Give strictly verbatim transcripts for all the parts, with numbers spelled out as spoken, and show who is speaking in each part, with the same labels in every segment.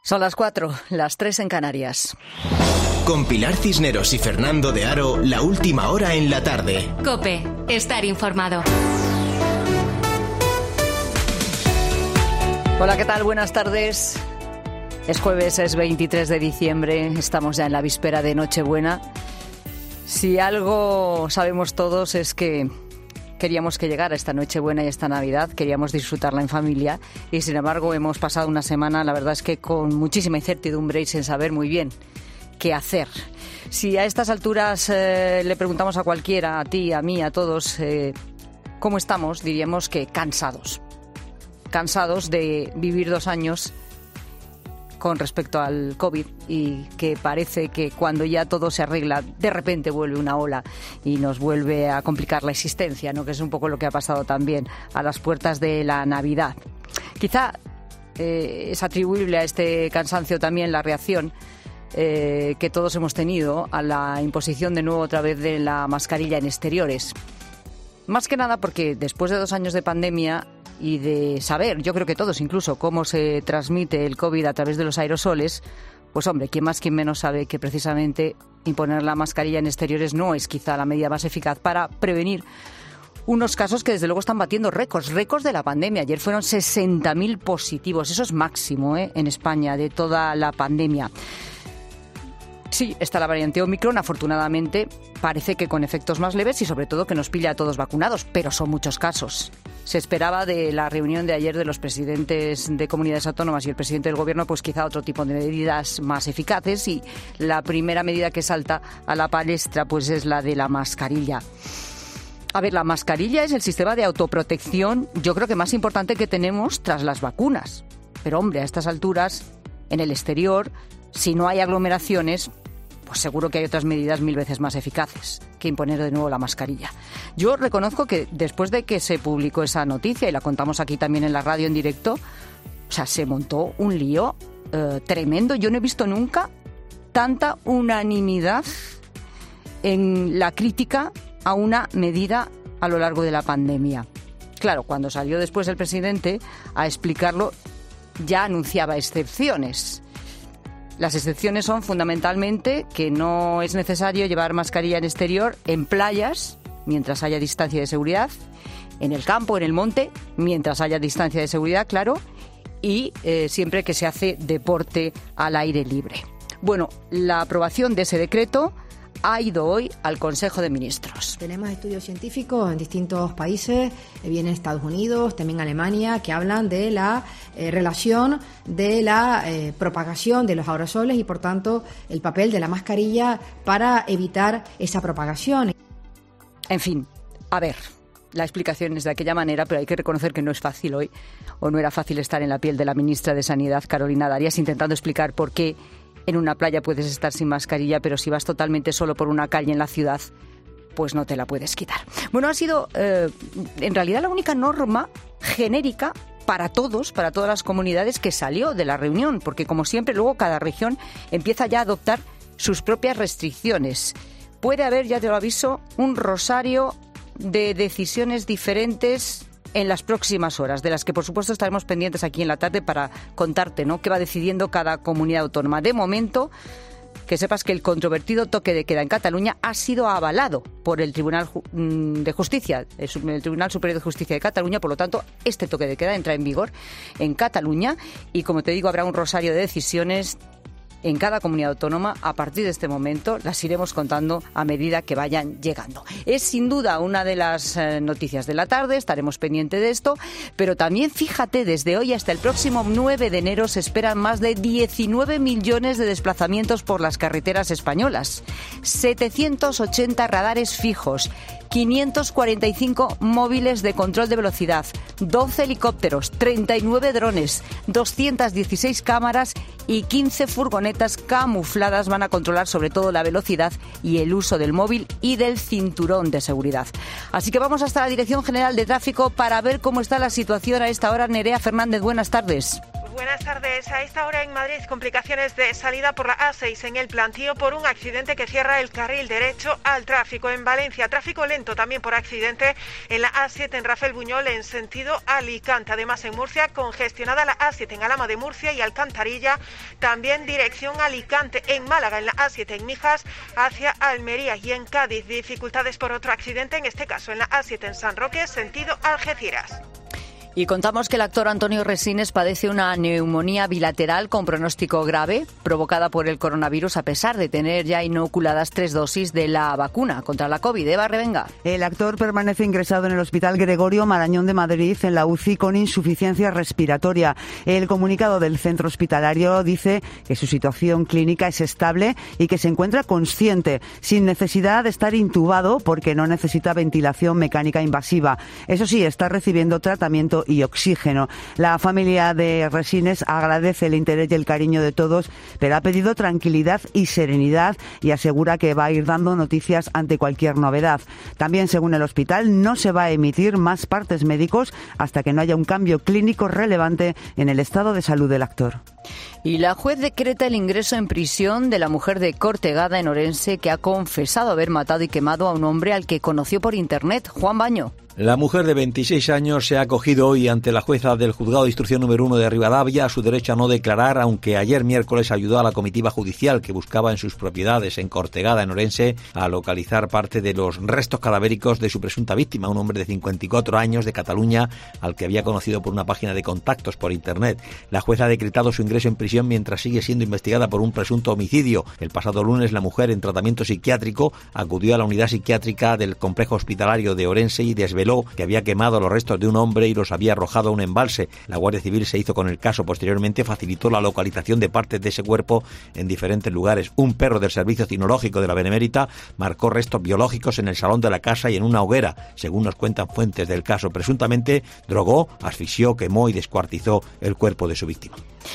Speaker 1: Son las cuatro, las tres en Canarias.
Speaker 2: Con Pilar Cisneros y Fernando de Aro, la última hora en la tarde.
Speaker 3: COPE, estar informado.
Speaker 1: Hola, ¿qué tal? Buenas tardes. Es jueves, es veintitrés de diciembre, estamos ya en la víspera de Nochebuena. Si algo sabemos todos es que queríamos que llegara esta Nochebuena y esta Navidad, queríamos disfrutarla en familia y sin embargo hemos pasado una semana, la verdad es que con muchísima incertidumbre y sin saber muy bien qué hacer. Si a estas alturas eh, le preguntamos a cualquiera, a ti, a mí, a todos, eh, ¿cómo estamos? Diríamos que cansados. Cansados de vivir dos años con respecto al COVID y que parece que cuando ya todo se arregla, de repente vuelve una ola y nos vuelve a complicar la existencia, ¿no? Que es un poco lo que ha pasado también a las puertas de la Navidad. Quizá eh, es atribuible a este cansancio también la reacción eh, que todos hemos tenido a la imposición de nuevo otra vez de la mascarilla en exteriores. Más que nada porque después de dos años de pandemia y de saber, yo creo que todos incluso, cómo se transmite el COVID a través de los aerosoles, pues hombre, quién más, quién menos sabe que precisamente imponer la mascarilla en exteriores no es quizá la medida más eficaz para prevenir unos casos que desde luego están batiendo récords, récords de la pandemia. Ayer fueron sesenta mil positivos, eso es máximo ¿eh? en España de toda la pandemia. Sí, está la variante Omicron, afortunadamente parece que con efectos más leves y sobre todo que nos pilla a todos vacunados, pero son muchos casos. Se esperaba de la reunión de ayer de los presidentes de comunidades autónomas y el presidente del gobierno, pues quizá otro tipo de medidas más eficaces y la primera medida que salta a la palestra pues es la de la mascarilla. A ver, la mascarilla es el sistema de autoprotección, yo creo que más importante que tenemos tras las vacunas. Pero hombre, a estas alturas, en el exterior, si no hay aglomeraciones, pues seguro que hay otras medidas mil veces más eficaces que imponer de nuevo la mascarilla. Yo reconozco que después de que se publicó esa noticia, y la contamos aquí también en la radio en directo, o sea, se montó un lío eh, tremendo. Yo no he visto nunca tanta unanimidad en la crítica a una medida a lo largo de la pandemia. Claro, cuando salió después el presidente a explicarlo, ya anunciaba excepciones. Las excepciones son fundamentalmente que no es necesario llevar mascarilla en exterior en playas, mientras haya distancia de seguridad, en el campo, en el monte, mientras haya distancia de seguridad, claro, y eh, siempre que se hace deporte al aire libre. Bueno, la aprobación de ese decreto ha ido hoy al Consejo de Ministros.
Speaker 4: Tenemos estudios científicos en distintos países, bien en Estados Unidos, también Alemania, que hablan de la eh, relación de la eh, propagación de los aerosoles y, por tanto, el papel de la mascarilla para evitar esa propagación.
Speaker 1: En fin, a ver, la explicación es de aquella manera, pero hay que reconocer que no es fácil hoy, o no era fácil estar en la piel de la ministra de Sanidad, Carolina Darias, intentando explicar por qué en una playa puedes estar sin mascarilla, pero si vas totalmente solo por una calle en la ciudad, pues no te la puedes quitar. Bueno, ha sido eh, en realidad la única norma genérica para todos, para todas las comunidades que salió de la reunión, porque como siempre luego cada región empieza ya a adoptar sus propias restricciones. Puede haber, ya te lo aviso, un rosario de decisiones diferentes en las próximas horas, de las que por supuesto estaremos pendientes aquí en la tarde para contarte, ¿no?, qué va decidiendo cada comunidad autónoma. De momento, que sepas que el controvertido toque de queda en Cataluña ha sido avalado por el Tribunal de Justicia, el Tribunal Superior de Justicia de Cataluña. Por lo tanto, este toque de queda entra en vigor en Cataluña y, como te digo, habrá un rosario de decisiones en cada comunidad autónoma. A partir de este momento las iremos contando a medida que vayan llegando. Es sin duda una de las eh, noticias de la tarde, estaremos pendientes de esto, pero también fíjate, desde hoy hasta el próximo nueve de enero se esperan más de diecinueve millones de desplazamientos por las carreteras españolas, setecientos ochenta radares fijos, quinientos cuarenta y cinco móviles de control de velocidad, doce helicópteros, treinta y nueve drones, doscientas dieciséis cámaras y quince furgonetas camufladas van a controlar sobre todo la velocidad y el uso del móvil y del cinturón de seguridad. Así que vamos hasta la Dirección General de Tráfico para ver cómo está la situación a esta hora. Nerea Fernández, buenas tardes.
Speaker 5: Buenas tardes. A esta hora en Madrid, complicaciones de salida por la A seis en el Plantío por un accidente que cierra el carril derecho al tráfico. En Valencia, tráfico lento también por accidente en la A siete en Rafael Buñol en sentido Alicante. Además, en Murcia, congestionada la A siete en Alhama de Murcia y Alcantarilla, también dirección Alicante. En Málaga, en la A siete en Mijas hacia Almería. Y en Cádiz, dificultades por otro accidente, en este caso en la A siete en San Roque, sentido Algeciras.
Speaker 1: Y contamos que el actor Antonio Resines padece una neumonía bilateral con pronóstico grave provocada por el coronavirus a pesar de tener ya inoculadas tres dosis de la vacuna contra la COVID. Eva Revenga.
Speaker 6: El actor permanece ingresado en el Hospital Gregorio Marañón de Madrid en la U C I con insuficiencia respiratoria. El comunicado del centro hospitalario dice que su situación clínica es estable y que se encuentra consciente, sin necesidad de estar intubado porque no necesita ventilación mecánica invasiva. Eso sí, está recibiendo tratamiento y oxígeno. La familia de Resines agradece el interés y el cariño de todos, pero ha pedido tranquilidad y serenidad y asegura que va a ir dando noticias ante cualquier novedad. También, según el hospital, no se va a emitir más partes médicos hasta que no haya un cambio clínico relevante en el estado de salud del actor.
Speaker 1: Y la juez decreta el ingreso en prisión de la mujer de Cortegada, en Orense, que ha confesado haber matado y quemado a un hombre al que conoció por internet. Juan Baño.
Speaker 7: La mujer de veintiséis años se ha acogido hoy ante la jueza del Juzgado de Instrucción número uno de Rivadavia a su derecho a no declarar, aunque ayer miércoles ayudó a la comitiva judicial que buscaba en sus propiedades en Cortegada, en Orense, a localizar parte de los restos cadavéricos de su presunta víctima, un hombre de cincuenta y cuatro años de Cataluña, al que había conocido por una página de contactos por internet. La jueza ha decretado su ingreso en prisión mientras sigue siendo investigada por un presunto homicidio. El pasado lunes, la mujer, en tratamiento psiquiátrico, acudió a la unidad psiquiátrica del complejo hospitalario de Orense y desveló que había quemado los restos de un hombre y los había arrojado a un embalse. La Guardia Civil se hizo con el caso. Posteriormente facilitó la localización de partes de ese cuerpo en diferentes lugares. Un perro del Servicio Cinológico de la Benemérita marcó restos biológicos en el salón de la casa y en una hoguera, según nos cuentan fuentes del caso. Presuntamente drogó, asfixió, quemó y descuartizó el cuerpo de su víctima.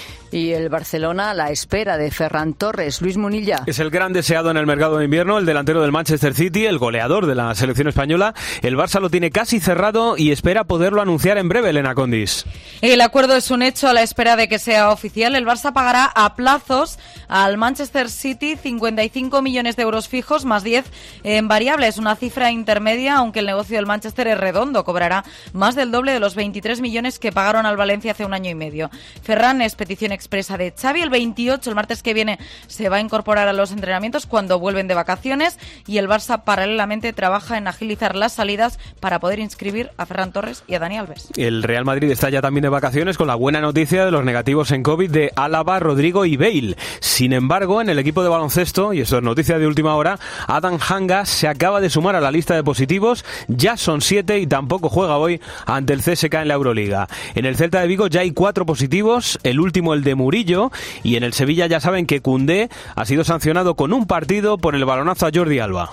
Speaker 1: Y el Barcelona a la espera de Ferran Torres. Luis Munilla.
Speaker 8: Es el gran deseado en el mercado de invierno, el delantero del Manchester City, el goleador de la selección española. El Barça lo tiene casi cerrado y espera poderlo anunciar en breve, Elena Condis.
Speaker 9: El acuerdo es un hecho a la espera de que sea oficial. El Barça pagará a plazos al Manchester City cincuenta y cinco millones de euros fijos más diez en variables. Una cifra intermedia, aunque el negocio del Manchester es redondo. Cobrará más del doble de los veintitrés millones que pagaron al Valencia hace un año y medio. Ferran es petición expresa de Xavi. El veintiocho, el martes que viene, se va a incorporar a los entrenamientos cuando vuelven de vacaciones, y el Barça paralelamente trabaja en agilizar las salidas para poder inscribir a Ferran Torres y a Dani Alves.
Speaker 8: El Real Madrid está ya también de vacaciones con la buena noticia de los negativos en COVID de Álava, Rodrigo y Bale. Sin embargo, en el equipo de baloncesto, y esto es noticia de última hora, Adam Hanga se acaba de sumar a la lista de positivos. Ya son siete y tampoco juega hoy ante el C S K en la Euroliga. En el Celta de Vigo ya hay cuatro positivos, el último el de Murillo, y en el Sevilla ya saben que Koundé ha sido sancionado con un partido por el balonazo a Jordi Alba.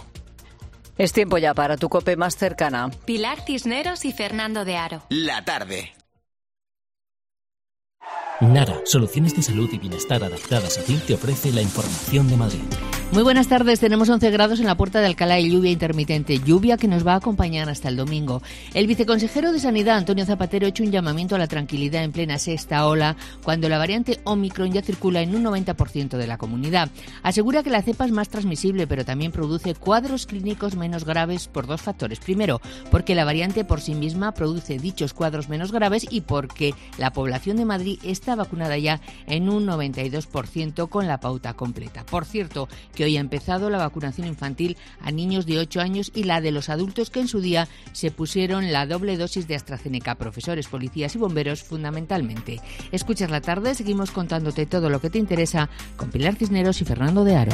Speaker 1: Es tiempo ya para tu COPE más cercana.
Speaker 3: Pilar Cisneros y Fernando de Aro.
Speaker 2: La tarde.
Speaker 10: Nara, soluciones de salud y bienestar adaptadas a ti, te ofrece la información de Madrid.
Speaker 11: Muy buenas tardes, tenemos once grados en la Puerta de Alcalá y lluvia intermitente, lluvia que nos va a acompañar hasta el domingo. El viceconsejero de Sanidad, Antonio Zapatero, ha hecho un llamamiento a la tranquilidad en plena sexta ola, cuando la variante Omicron ya circula en un noventa por ciento de la comunidad. Asegura que la cepa es más transmisible, pero también produce cuadros clínicos menos graves por dos factores. Primero, porque la variante por sí misma produce dichos cuadros menos graves, y porque la población de Madrid está vacunada ya en un noventa y dos por ciento con la pauta completa. Por cierto, que hoy ha empezado la vacunación infantil a niños de ocho años y la de los adultos que en su día se pusieron la doble dosis de AstraZeneca, profesores, policías y bomberos fundamentalmente. Escuchas la tarde, seguimos contándote todo lo que te interesa con Pilar Cisneros y Fernando de Aro.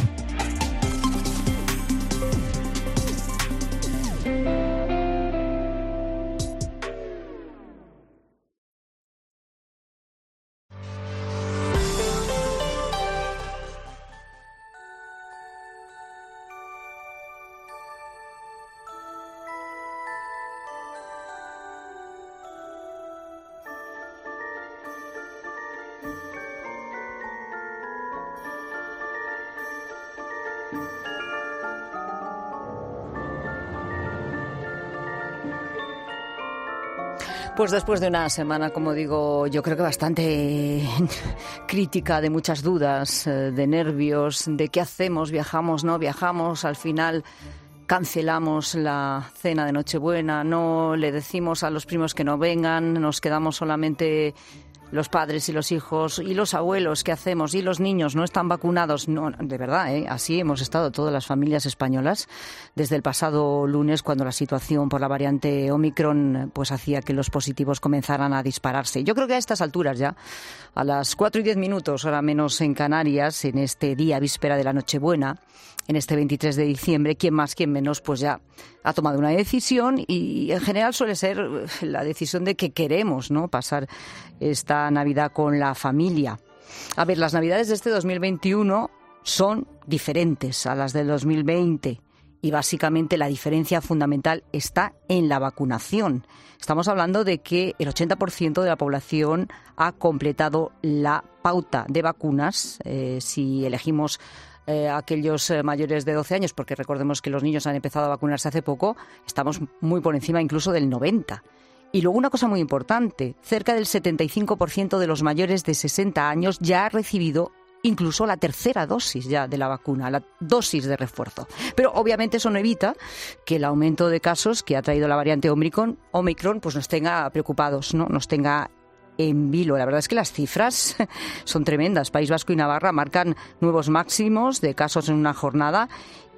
Speaker 1: Pues después de una semana, como digo, yo creo que bastante crítica, de muchas dudas, de nervios, de qué hacemos, viajamos, no viajamos, al final cancelamos la cena de Nochebuena, no le decimos a los primos que no vengan, nos quedamos solamente los padres y los hijos y los abuelos, ¿qué hacemos? Y los niños no están vacunados. No, de verdad, ¿eh? Así hemos estado todas las familias españolas desde el pasado lunes, cuando la situación por la variante Omicron pues hacía que los positivos comenzaran a dispararse. Yo creo que a estas alturas ya, a las cuatro y diez minutos, hora menos en Canarias, en este día víspera de la Nochebuena, en este veintitrés de diciembre, quién más, quién menos, pues ya ha tomado una decisión, y en general suele ser la decisión de que queremos, ¿no?, pasar esta Navidad con la familia. A ver, las Navidades de este dos mil veintiuno son diferentes a las del dos mil veinte, y básicamente la diferencia fundamental está en la vacunación. Estamos hablando de que el ochenta por ciento de la población ha completado la pauta de vacunas. Eh, si elegimos Eh, aquellos eh, mayores de doce años, porque recordemos que los niños han empezado a vacunarse hace poco, estamos muy por encima incluso del noventa. Y luego una cosa muy importante, cerca del setenta y cinco por ciento de los mayores de sesenta años ya ha recibido incluso la tercera dosis ya de la vacuna, la dosis de refuerzo. Pero obviamente eso no evita que el aumento de casos que ha traído la variante Omicron, Omicron pues nos tenga preocupados, ¿no?, nos tenga en vilo. La verdad es que las cifras son tremendas. País Vasco y Navarra marcan nuevos máximos de casos en una jornada.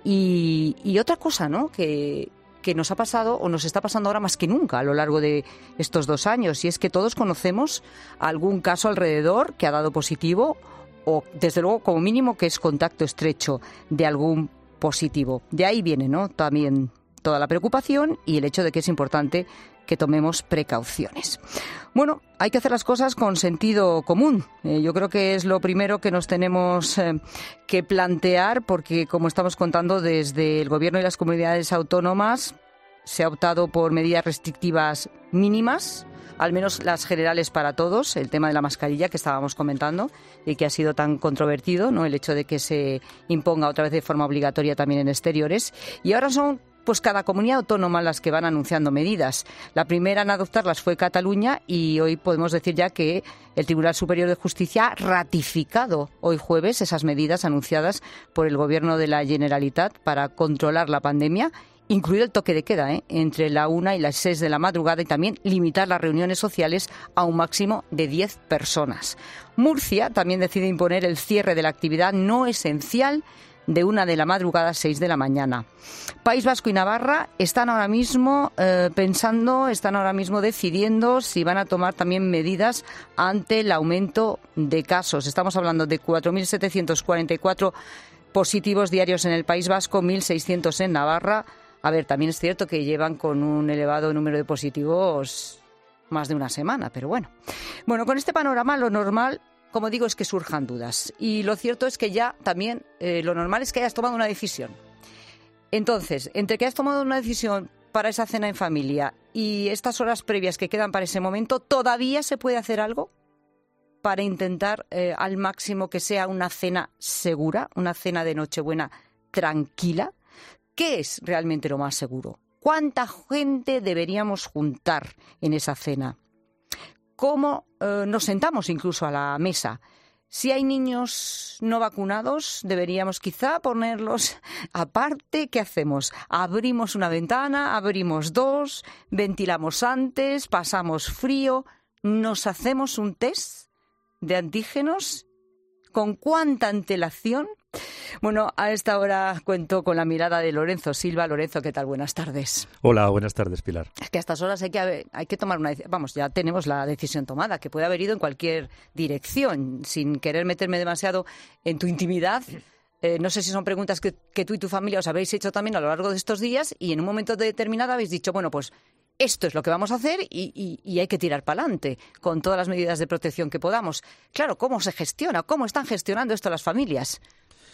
Speaker 1: Y, y otra cosa, ¿no?, que, que nos ha pasado o nos está pasando ahora más que nunca a lo largo de estos dos años, y es que todos conocemos algún caso alrededor que ha dado positivo, o desde luego como mínimo que es contacto estrecho de algún positivo. De ahí viene, ¿no?, también toda la preocupación y el hecho de que es importante que tomemos precauciones. Bueno, hay que hacer las cosas con sentido común. Eh, yo creo que es lo primero que nos tenemos eh, que plantear, porque, como estamos contando, desde el Gobierno y las comunidades autónomas se ha optado por medidas restrictivas mínimas, al menos las generales para todos. El tema de la mascarilla que estábamos comentando y que ha sido tan controvertido, ¿no?, el hecho de que se imponga otra vez de forma obligatoria también en exteriores. Y ahora son pues cada comunidad autónoma las que van anunciando medidas. La primera en adoptarlas fue Cataluña, y hoy podemos decir ya que el Tribunal Superior de Justicia ha ratificado hoy jueves esas medidas anunciadas por el Gobierno de la Generalitat para controlar la pandemia, incluido el toque de queda, ¿eh?, entre la una y las seis de la madrugada, y también limitar las reuniones sociales a un máximo de diez personas. Murcia también decide imponer el cierre de la actividad no esencial de una de la madrugada a seis de la mañana. País Vasco y Navarra están ahora mismo eh, pensando, están ahora mismo decidiendo si van a tomar también medidas ante el aumento de casos. Estamos hablando de cuatro mil setecientos cuarenta y cuatro positivos diarios en el País Vasco, mil seiscientos en Navarra. A ver, también es cierto que llevan con un elevado número de positivos más de una semana, pero bueno. Bueno, con este panorama lo normal, como digo, es que surjan dudas. Y lo cierto es que ya también eh, lo normal es que hayas tomado una decisión. Entonces, entre que hayas tomado una decisión para esa cena en familia y estas horas previas que quedan para ese momento, ¿todavía se puede hacer algo para intentar eh, al máximo que sea una cena segura, una cena de Nochebuena tranquila? ¿Qué es realmente lo más seguro? ¿Cuánta gente deberíamos juntar en esa cena? ¿Cómo eh, nos sentamos incluso a la mesa? Si hay niños no vacunados, deberíamos quizá ponerlos aparte. ¿Qué hacemos? ¿Abrimos una ventana? ¿Abrimos dos? ¿Ventilamos antes? ¿Pasamos frío? ¿Nos hacemos un test de antígenos? ¿Con cuánta antelación? Bueno, a esta hora cuento con la mirada de Lorenzo Silva. Lorenzo, ¿qué tal? Buenas tardes.
Speaker 12: Hola, buenas tardes, Pilar.
Speaker 1: Es que a estas horas hay que, hay que tomar una decisión. Vamos, ya tenemos la decisión tomada, que puede haber ido en cualquier dirección, sin querer meterme demasiado en tu intimidad. Eh, no sé si son preguntas que, que tú y tu familia os habéis hecho también a lo largo de estos días, y en un momento determinado habéis dicho, bueno, pues esto es lo que vamos a hacer y, y, y hay que tirar para adelante con todas las medidas de protección que podamos. Claro, ¿cómo se gestiona? ¿Cómo están gestionando esto las familias?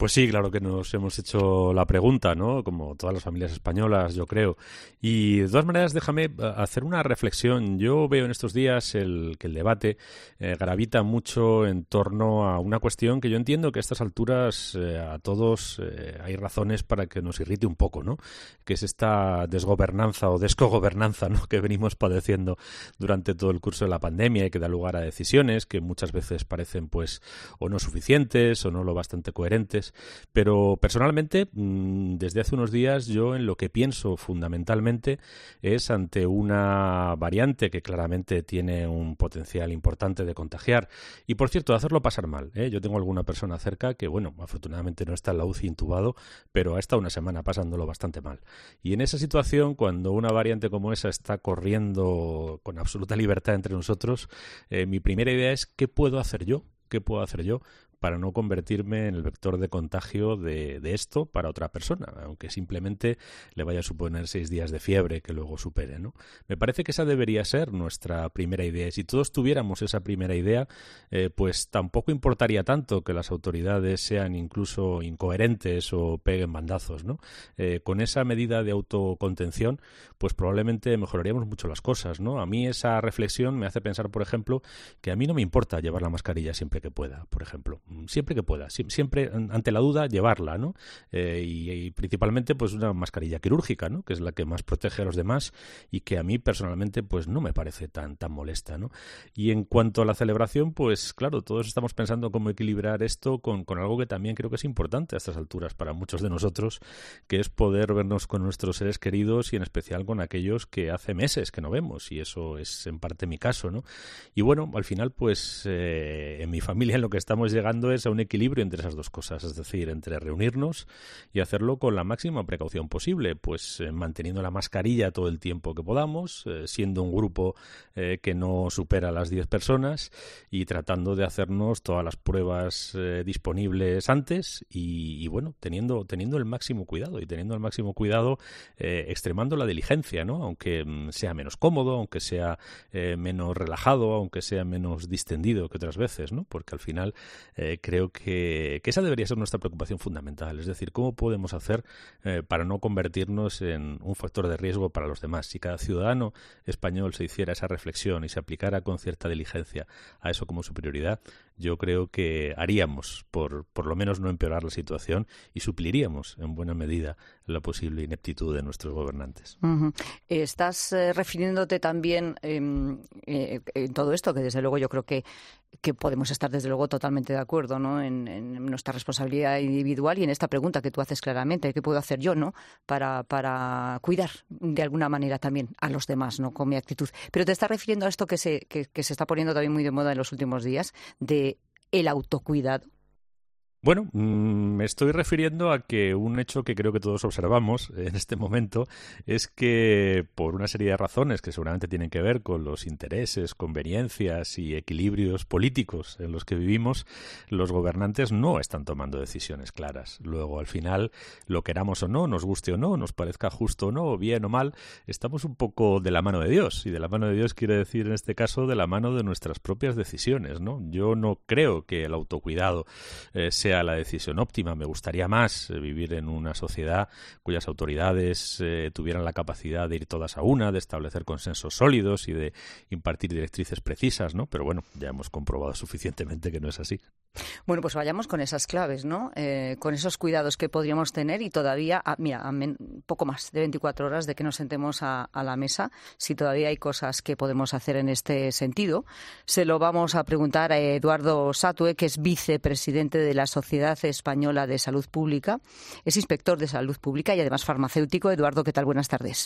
Speaker 12: Pues sí, claro que nos hemos hecho la pregunta, ¿no? Como todas las familias españolas, yo creo. Y de todas maneras, déjame hacer una reflexión. Yo veo en estos días el, que el debate eh, gravita mucho en torno a una cuestión que yo entiendo que a estas alturas eh, a todos eh, hay razones para que nos irrite un poco, ¿no? Que es esta desgobernanza o descogobernanza, ¿no? Que venimos padeciendo durante todo el curso de la pandemia y que da lugar a decisiones que muchas veces parecen, pues, o no suficientes o no lo bastante coherentes. Pero personalmente, desde hace unos días, yo en lo que pienso fundamentalmente es ante una variante que claramente tiene un potencial importante de contagiar y, por cierto, de hacerlo pasar mal, ¿eh? Yo tengo alguna persona cerca que, bueno, afortunadamente no está en la U C I intubado, pero ha estado una semana pasándolo bastante mal. Y en esa situación, cuando una variante como esa está corriendo con absoluta libertad entre nosotros, eh, mi primera idea es ¿qué puedo hacer yo? ¿Qué puedo hacer yo para no convertirme en el vector de contagio de, de esto para otra persona, aunque simplemente le vaya a suponer seis días de fiebre que luego supere, ¿no? Me parece que esa debería ser nuestra primera idea. Y si todos tuviéramos esa primera idea, eh, pues tampoco importaría tanto que las autoridades sean incluso incoherentes o peguen bandazos, ¿no? Eh, con esa medida de autocontención, pues probablemente mejoraríamos mucho las cosas, ¿no? A mí esa reflexión me hace pensar, por ejemplo, que a mí no me importa llevar la mascarilla siempre que pueda, por ejemplo. Siempre que pueda, siempre ante la duda llevarla, ¿no? Eh, y, y principalmente pues una mascarilla quirúrgica, ¿no? Que es la que más protege a los demás y que a mí personalmente pues no me parece tan tan molesta, ¿no? Y en cuanto a la celebración, pues claro, todos estamos pensando cómo equilibrar esto con, con algo que también creo que es importante a estas alturas para muchos de nosotros, que es poder vernos con nuestros seres queridos y en especial con aquellos que hace meses que no vemos, y eso es en parte mi caso, ¿no? Y bueno, al final pues eh, en mi familia en lo que estamos llegando es a un equilibrio entre esas dos cosas, es decir, entre reunirnos y hacerlo con la máxima precaución posible, pues eh, manteniendo la mascarilla todo el tiempo que podamos, eh, siendo un grupo eh, que no supera las diez personas y tratando de hacernos todas las pruebas eh, disponibles antes y, y bueno, teniendo, teniendo el máximo cuidado y teniendo el máximo cuidado eh, extremando la diligencia, ¿no? Aunque mm, sea menos cómodo, aunque sea eh, menos relajado, aunque sea menos distendido que otras veces, ¿no? Porque al final Eh, creo que, que esa debería ser nuestra preocupación fundamental, es decir, cómo podemos hacer eh, para no convertirnos en un factor de riesgo para los demás. Si cada ciudadano español se hiciera esa reflexión y se aplicara con cierta diligencia a eso como su prioridad, yo creo que haríamos, por, por lo menos no empeorar la situación y supliríamos en buena medida la posible ineptitud de nuestros gobernantes.
Speaker 1: Uh-huh. Estás eh, refiriéndote también eh, eh, en todo esto, que desde luego yo creo que, que podemos estar desde luego totalmente de acuerdo, ¿no? En, en nuestra responsabilidad individual y en esta pregunta que tú haces claramente, ¿qué puedo hacer yo, no? Para, para cuidar de alguna manera también a los demás, ¿no? Con mi actitud. Pero te estás refiriendo a esto que se, que, que se está poniendo también muy de moda en los últimos días, de el autocuidado.
Speaker 12: Bueno, me estoy refiriendo a que un hecho que creo que todos observamos en este momento es que por una serie de razones que seguramente tienen que ver con los intereses, conveniencias y equilibrios políticos en los que vivimos, los gobernantes no están tomando decisiones claras. Luego, al final, lo queramos o no, nos guste o no, nos parezca justo o no, bien o mal, estamos un poco de la mano de Dios. Y de la mano de Dios quiere decir, en este caso, de la mano de nuestras propias decisiones, ¿no? Yo no creo que el autocuidado eh, sea la decisión óptima. Me gustaría más eh, vivir en una sociedad cuyas autoridades eh, tuvieran la capacidad de ir todas a una, de establecer consensos sólidos y de impartir directrices precisas, ¿no? Pero bueno, ya hemos comprobado suficientemente que no es así.
Speaker 1: Bueno, pues vayamos con esas claves, ¿no? Eh, con esos cuidados que podríamos tener y todavía, a, mira, a men, poco más de veinticuatro horas de que nos sentemos a, a la mesa, si todavía hay cosas que podemos hacer en este sentido. Se lo vamos a preguntar a Eduardo Satue, que es vicepresidente de la Sociedad Española de Salud Pública, es inspector de salud pública y además farmacéutico. Eduardo, ¿qué tal? Buenas tardes.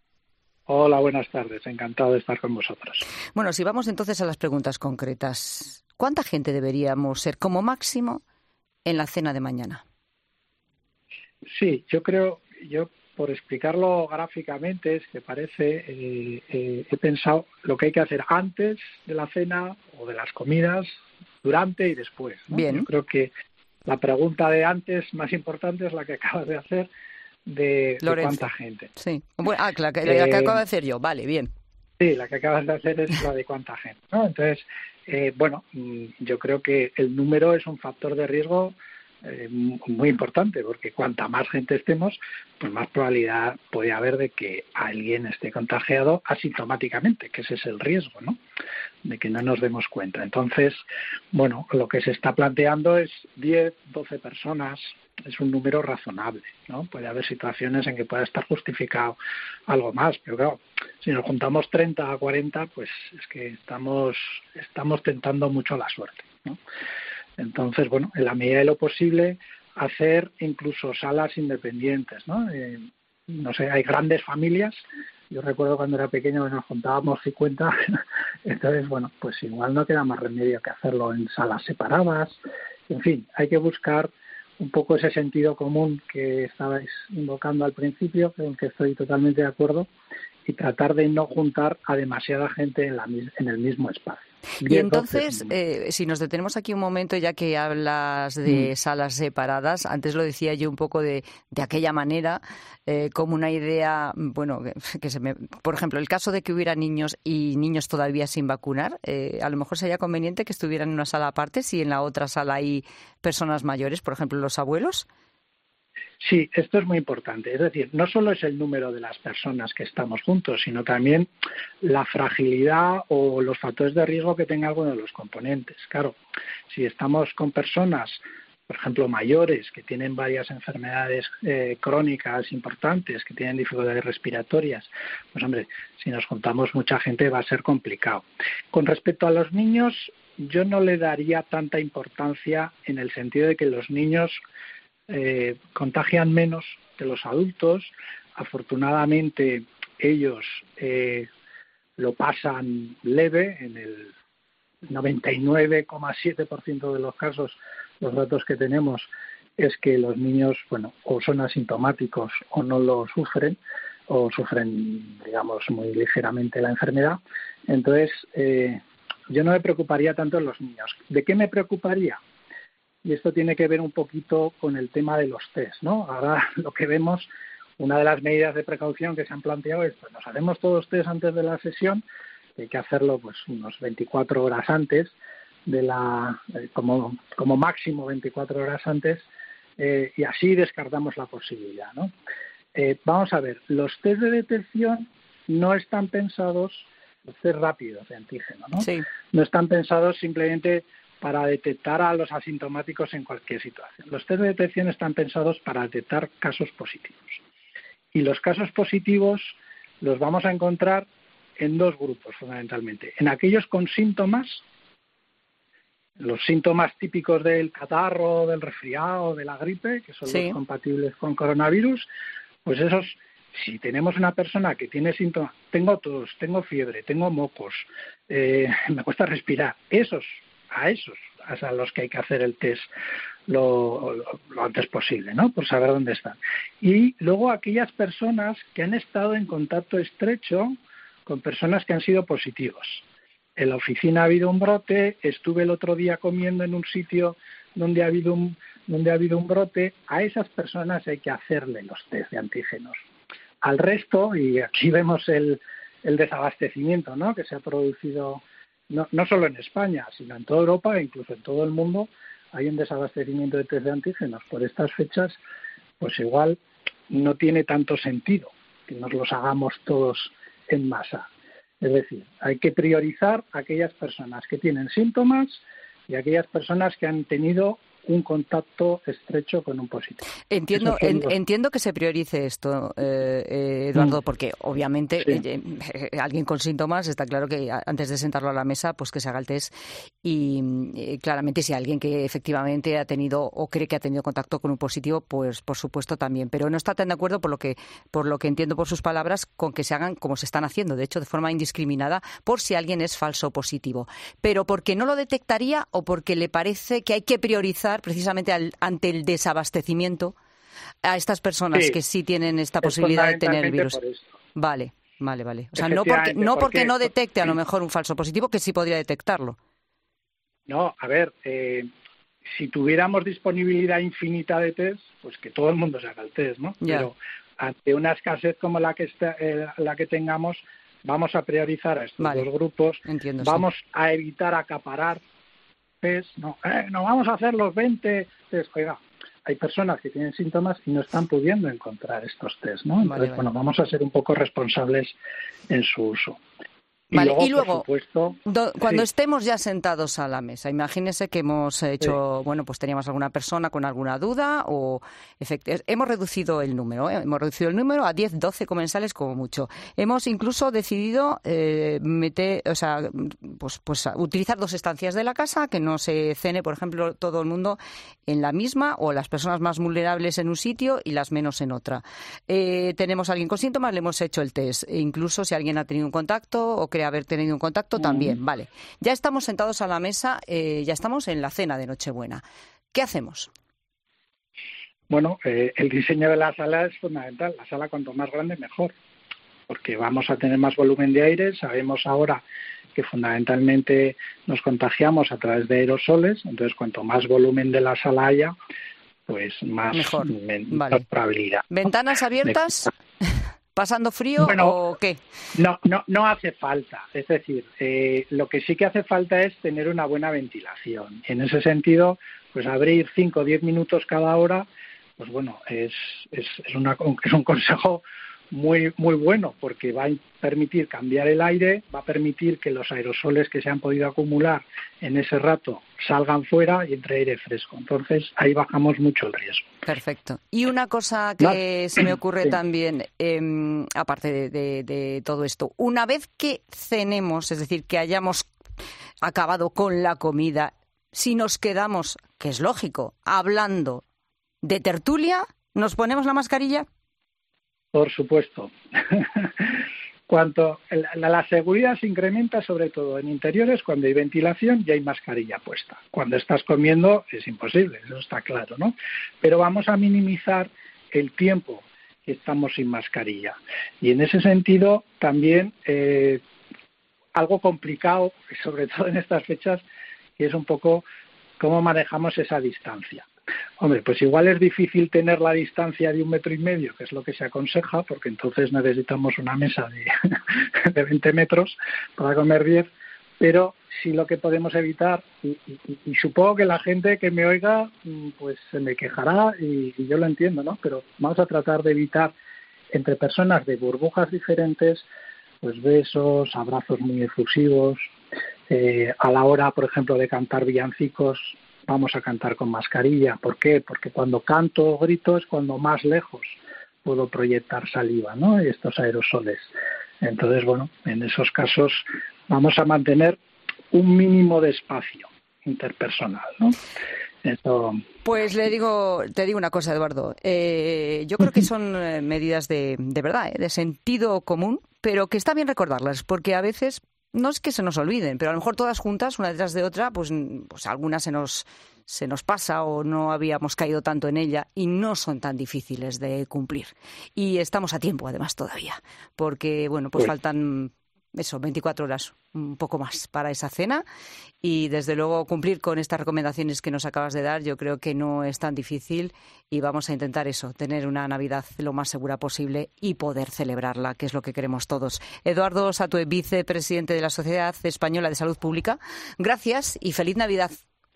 Speaker 13: Hola, buenas tardes. Encantado de estar con vosotros.
Speaker 1: Bueno, si vamos entonces a las preguntas concretas, ¿cuánta gente deberíamos ser como máximo en la cena de mañana?
Speaker 13: Sí, yo creo, yo por explicarlo gráficamente, es que parece, eh, eh, he pensado lo que hay que hacer antes de la cena o de las comidas, durante y después, ¿no?
Speaker 1: Bien.
Speaker 13: Yo creo que la pregunta de antes más importante es la que acabas de hacer, de, de cuánta gente.
Speaker 1: Sí. Bueno, ah, la que, la que
Speaker 13: eh,
Speaker 1: acabo de hacer yo. Vale, bien.
Speaker 13: Sí, la que acabas de hacer es la de cuánta gente, ¿no? Entonces, eh, bueno, yo creo que el número es un factor de riesgo eh, muy importante, porque cuanta más gente estemos, pues más probabilidad puede haber de que alguien esté contagiado asintomáticamente, que ese es el riesgo, ¿no? De que no nos demos cuenta. Entonces, bueno, lo que se está planteando es diez, doce personas, es un número razonable, ¿no? Puede haber situaciones en que pueda estar justificado algo más, pero claro, si nos juntamos treinta a cuarenta, pues es que estamos, estamos tentando mucho la suerte, ¿no? Entonces, bueno, en la medida de lo posible, hacer incluso salas independientes, ¿no? Eh, no sé, hay grandes familias. Yo recuerdo cuando era pequeño que nos juntábamos cincuenta, entonces, bueno, pues igual no queda más remedio que hacerlo en salas separadas. En fin, hay que buscar un poco ese sentido común que estabais invocando al principio, con el que estoy totalmente de acuerdo, y tratar de no juntar a demasiada gente en, la, en el mismo espacio.
Speaker 1: Y entonces, eh, si nos detenemos aquí un momento, ya que hablas de mm. salas separadas, antes lo decía yo un poco de, de aquella manera, eh, como una idea, bueno, que, que se me, por ejemplo, el caso de que hubiera niños y niños todavía sin vacunar, eh, a lo mejor sería conveniente que estuvieran en una sala aparte, si en la otra sala hay personas mayores, por ejemplo, los abuelos.
Speaker 13: Sí, esto es muy importante. Es decir, no solo es el número de las personas que estamos juntos, sino también la fragilidad o los factores de riesgo que tenga alguno de los componentes. Claro, si estamos con personas, por ejemplo, mayores, que tienen varias enfermedades eh, crónicas importantes, que tienen dificultades respiratorias, pues hombre, si nos juntamos mucha gente va a ser complicado. Con respecto a los niños, yo no le daría tanta importancia en el sentido de que los niños Eh, contagian menos que los adultos. Afortunadamente ellos eh, lo pasan leve, en el noventa y nueve coma siete por ciento de los casos. Los datos que tenemos es que los niños, bueno, o son asintomáticos o no lo sufren, o sufren, digamos, muy ligeramente la enfermedad. Entonces, eh, yo no me preocuparía tanto en los niños. ¿De qué me preocuparía? Y esto tiene que ver un poquito con el tema de los test, ¿no? Ahora lo que vemos, una de las medidas de precaución que se han planteado es, pues nos hacemos todos test antes de la sesión, que hay que hacerlo pues unos veinticuatro horas antes, de la eh, como, como máximo veinticuatro horas antes, eh, y así descartamos la posibilidad, ¿no? Eh, vamos a ver, los test de detección no están pensados, los test rápidos de antígeno, ¿no? Sí. No están pensados simplemente para detectar a los asintomáticos en cualquier situación. Los test de detección están pensados para detectar casos positivos. Y los casos positivos los vamos a encontrar en dos grupos, fundamentalmente. En aquellos con síntomas, los síntomas típicos del catarro, del resfriado, de la gripe, que son sí. los compatibles con coronavirus, pues esos, si tenemos una persona que tiene síntomas, tengo tos, tengo fiebre, tengo mocos, eh, me cuesta respirar, esos a esos es a los que hay que hacer el test lo, lo, lo antes posible, ¿no? Por saber dónde están. Y luego aquellas personas que han estado en contacto estrecho con personas que han sido positivos. En la oficina ha habido un brote, estuve el otro día comiendo en un sitio donde ha habido un, donde ha habido un brote, a esas personas hay que hacerle los test de antígenos. Al resto, y aquí vemos el, el desabastecimiento, ¿no?, que se ha producido No, no solo en España, sino en toda Europa e incluso en todo el mundo, hay un desabastecimiento de test de antígenos. Por estas fechas, pues igual no tiene tanto sentido que nos los hagamos todos en masa. Es decir, hay que priorizar a aquellas personas que tienen síntomas y a aquellas personas que han tenido un contacto estrecho con un positivo.
Speaker 1: Entiendo, en, entiendo que se priorice esto, eh, eh, Eduardo, mm. porque obviamente sí. eh, eh, alguien con síntomas está claro que antes de sentarlo a la mesa, pues que se haga el test y eh, claramente si alguien que efectivamente ha tenido o cree que ha tenido contacto con un positivo, pues por supuesto también. Pero no está tan de acuerdo por lo que por lo que entiendo por sus palabras con que se hagan como se están haciendo, de hecho de forma indiscriminada, por si alguien es falso positivo. Pero porque no lo detectaría o porque le parece que hay que priorizar precisamente al, ante el desabastecimiento a estas personas sí, que sí tienen esta posibilidad de tener el virus. Vale, vale, vale. O sea, no porque no porque, porque no detecte a lo mejor un falso positivo, que sí podría detectarlo.
Speaker 13: No, a ver, eh, si tuviéramos disponibilidad infinita de test, pues que todo el mundo se haga el test, ¿no? Ya. Pero ante una escasez como la que está, eh, la que tengamos, vamos a priorizar a estos vale. dos grupos.
Speaker 1: Entiendo,
Speaker 13: vamos
Speaker 1: sí.
Speaker 13: a evitar acaparar test, no, eh, no vamos a hacer los veinte test, oiga, hay personas que tienen síntomas y no están pudiendo encontrar estos test, ¿no? Entonces, vale, vale. bueno, vamos a ser un poco responsables en su uso. Y
Speaker 1: vale,
Speaker 13: luego,
Speaker 1: y luego
Speaker 13: por supuesto,
Speaker 1: do, cuando
Speaker 13: sí.
Speaker 1: estemos ya sentados a la mesa, imagínese que hemos hecho, sí. bueno, pues teníamos alguna persona con alguna duda o efect- hemos reducido el número, ¿eh? hemos reducido el número a diez, doce comensales como mucho. Hemos incluso decidido eh, meter, o sea, pues, pues utilizar dos estancias de la casa, que no se cene, por ejemplo, todo el mundo en la misma o las personas más vulnerables en un sitio y las menos en otra. Eh, tenemos a alguien con síntomas, le hemos hecho el test, e incluso si alguien ha tenido un contacto o cree haber tenido un contacto, también, vale. Ya estamos sentados a la mesa, eh, ya estamos en la cena de Nochebuena. ¿Qué hacemos?
Speaker 13: Bueno, eh, el diseño de la sala es fundamental. La sala cuanto más grande, mejor, porque vamos a tener más volumen de aire. Sabemos ahora que fundamentalmente nos contagiamos a través de aerosoles, entonces cuanto más volumen de la sala haya, pues más
Speaker 1: mejor.
Speaker 13: Men-
Speaker 1: Vale.
Speaker 13: probabilidad.
Speaker 1: ¿Ventanas abiertas? ¿Pasando frío
Speaker 13: bueno,
Speaker 1: o qué?
Speaker 13: No, no, no hace falta. Es decir, eh, lo que sí que hace falta es tener una buena ventilación. En ese sentido, pues abrir cinco o diez minutos cada hora, pues bueno, es, es, es, una, es un consejo muy muy bueno, porque va a permitir cambiar el aire, va a permitir que los aerosoles que se han podido acumular en ese rato salgan fuera y entre aire fresco. Entonces, ahí bajamos mucho el riesgo.
Speaker 1: Perfecto. Y una cosa que no. se me ocurre
Speaker 13: sí.
Speaker 1: también, eh, aparte de, de, de todo esto, una vez que cenemos, es decir, que hayamos acabado con la comida, si nos quedamos, que es lógico, hablando de tertulia, ¿nos ponemos la mascarilla?
Speaker 13: Por supuesto. Cuanto la, la seguridad se incrementa sobre todo en interiores cuando hay ventilación y hay mascarilla puesta. Cuando estás comiendo es imposible, eso está claro, ¿no? Pero vamos a minimizar el tiempo que estamos sin mascarilla. Y en ese sentido también eh, algo complicado, sobre todo en estas fechas, que es un poco cómo manejamos esa distancia. Hombre, pues igual es difícil tener la distancia de un metro y medio, que es lo que se aconseja, porque entonces necesitamos una mesa de, de veinte metros para comer diez, pero sí lo que podemos evitar, y, y, y supongo que la gente que me oiga, pues se me quejará, y, y yo lo entiendo, ¿no? Pero vamos a tratar de evitar entre personas de burbujas diferentes, pues besos, abrazos muy efusivos, eh, a la hora, por ejemplo, de cantar villancicos, vamos a cantar con mascarilla. ¿Por qué? Porque cuando canto o grito es cuando más lejos puedo proyectar saliva, ¿no? Y estos aerosoles. Entonces, bueno, en esos casos vamos a mantener un mínimo de espacio interpersonal, ¿no? Esto...
Speaker 1: Pues le digo, te digo una cosa, Eduardo. Eh, yo creo que son eh, medidas de, de verdad, eh, de sentido común, pero que está bien recordarlas, porque a veces no es que se nos olviden, pero a lo mejor todas juntas, una detrás de otra, pues, pues alguna se nos se nos pasa o no habíamos caído tanto en ella y no son tan difíciles de cumplir. Y estamos a tiempo, además, todavía, porque, bueno, pues, pues faltan eso, veinticuatro horas, un poco más para esa cena, y desde luego cumplir con estas recomendaciones que nos acabas de dar yo creo que no es tan difícil, y vamos a intentar eso, tener una Navidad lo más segura posible y poder celebrarla, que es lo que queremos todos. Eduardo Satué, vicepresidente de la Sociedad Española de Salud Pública, gracias y feliz Navidad.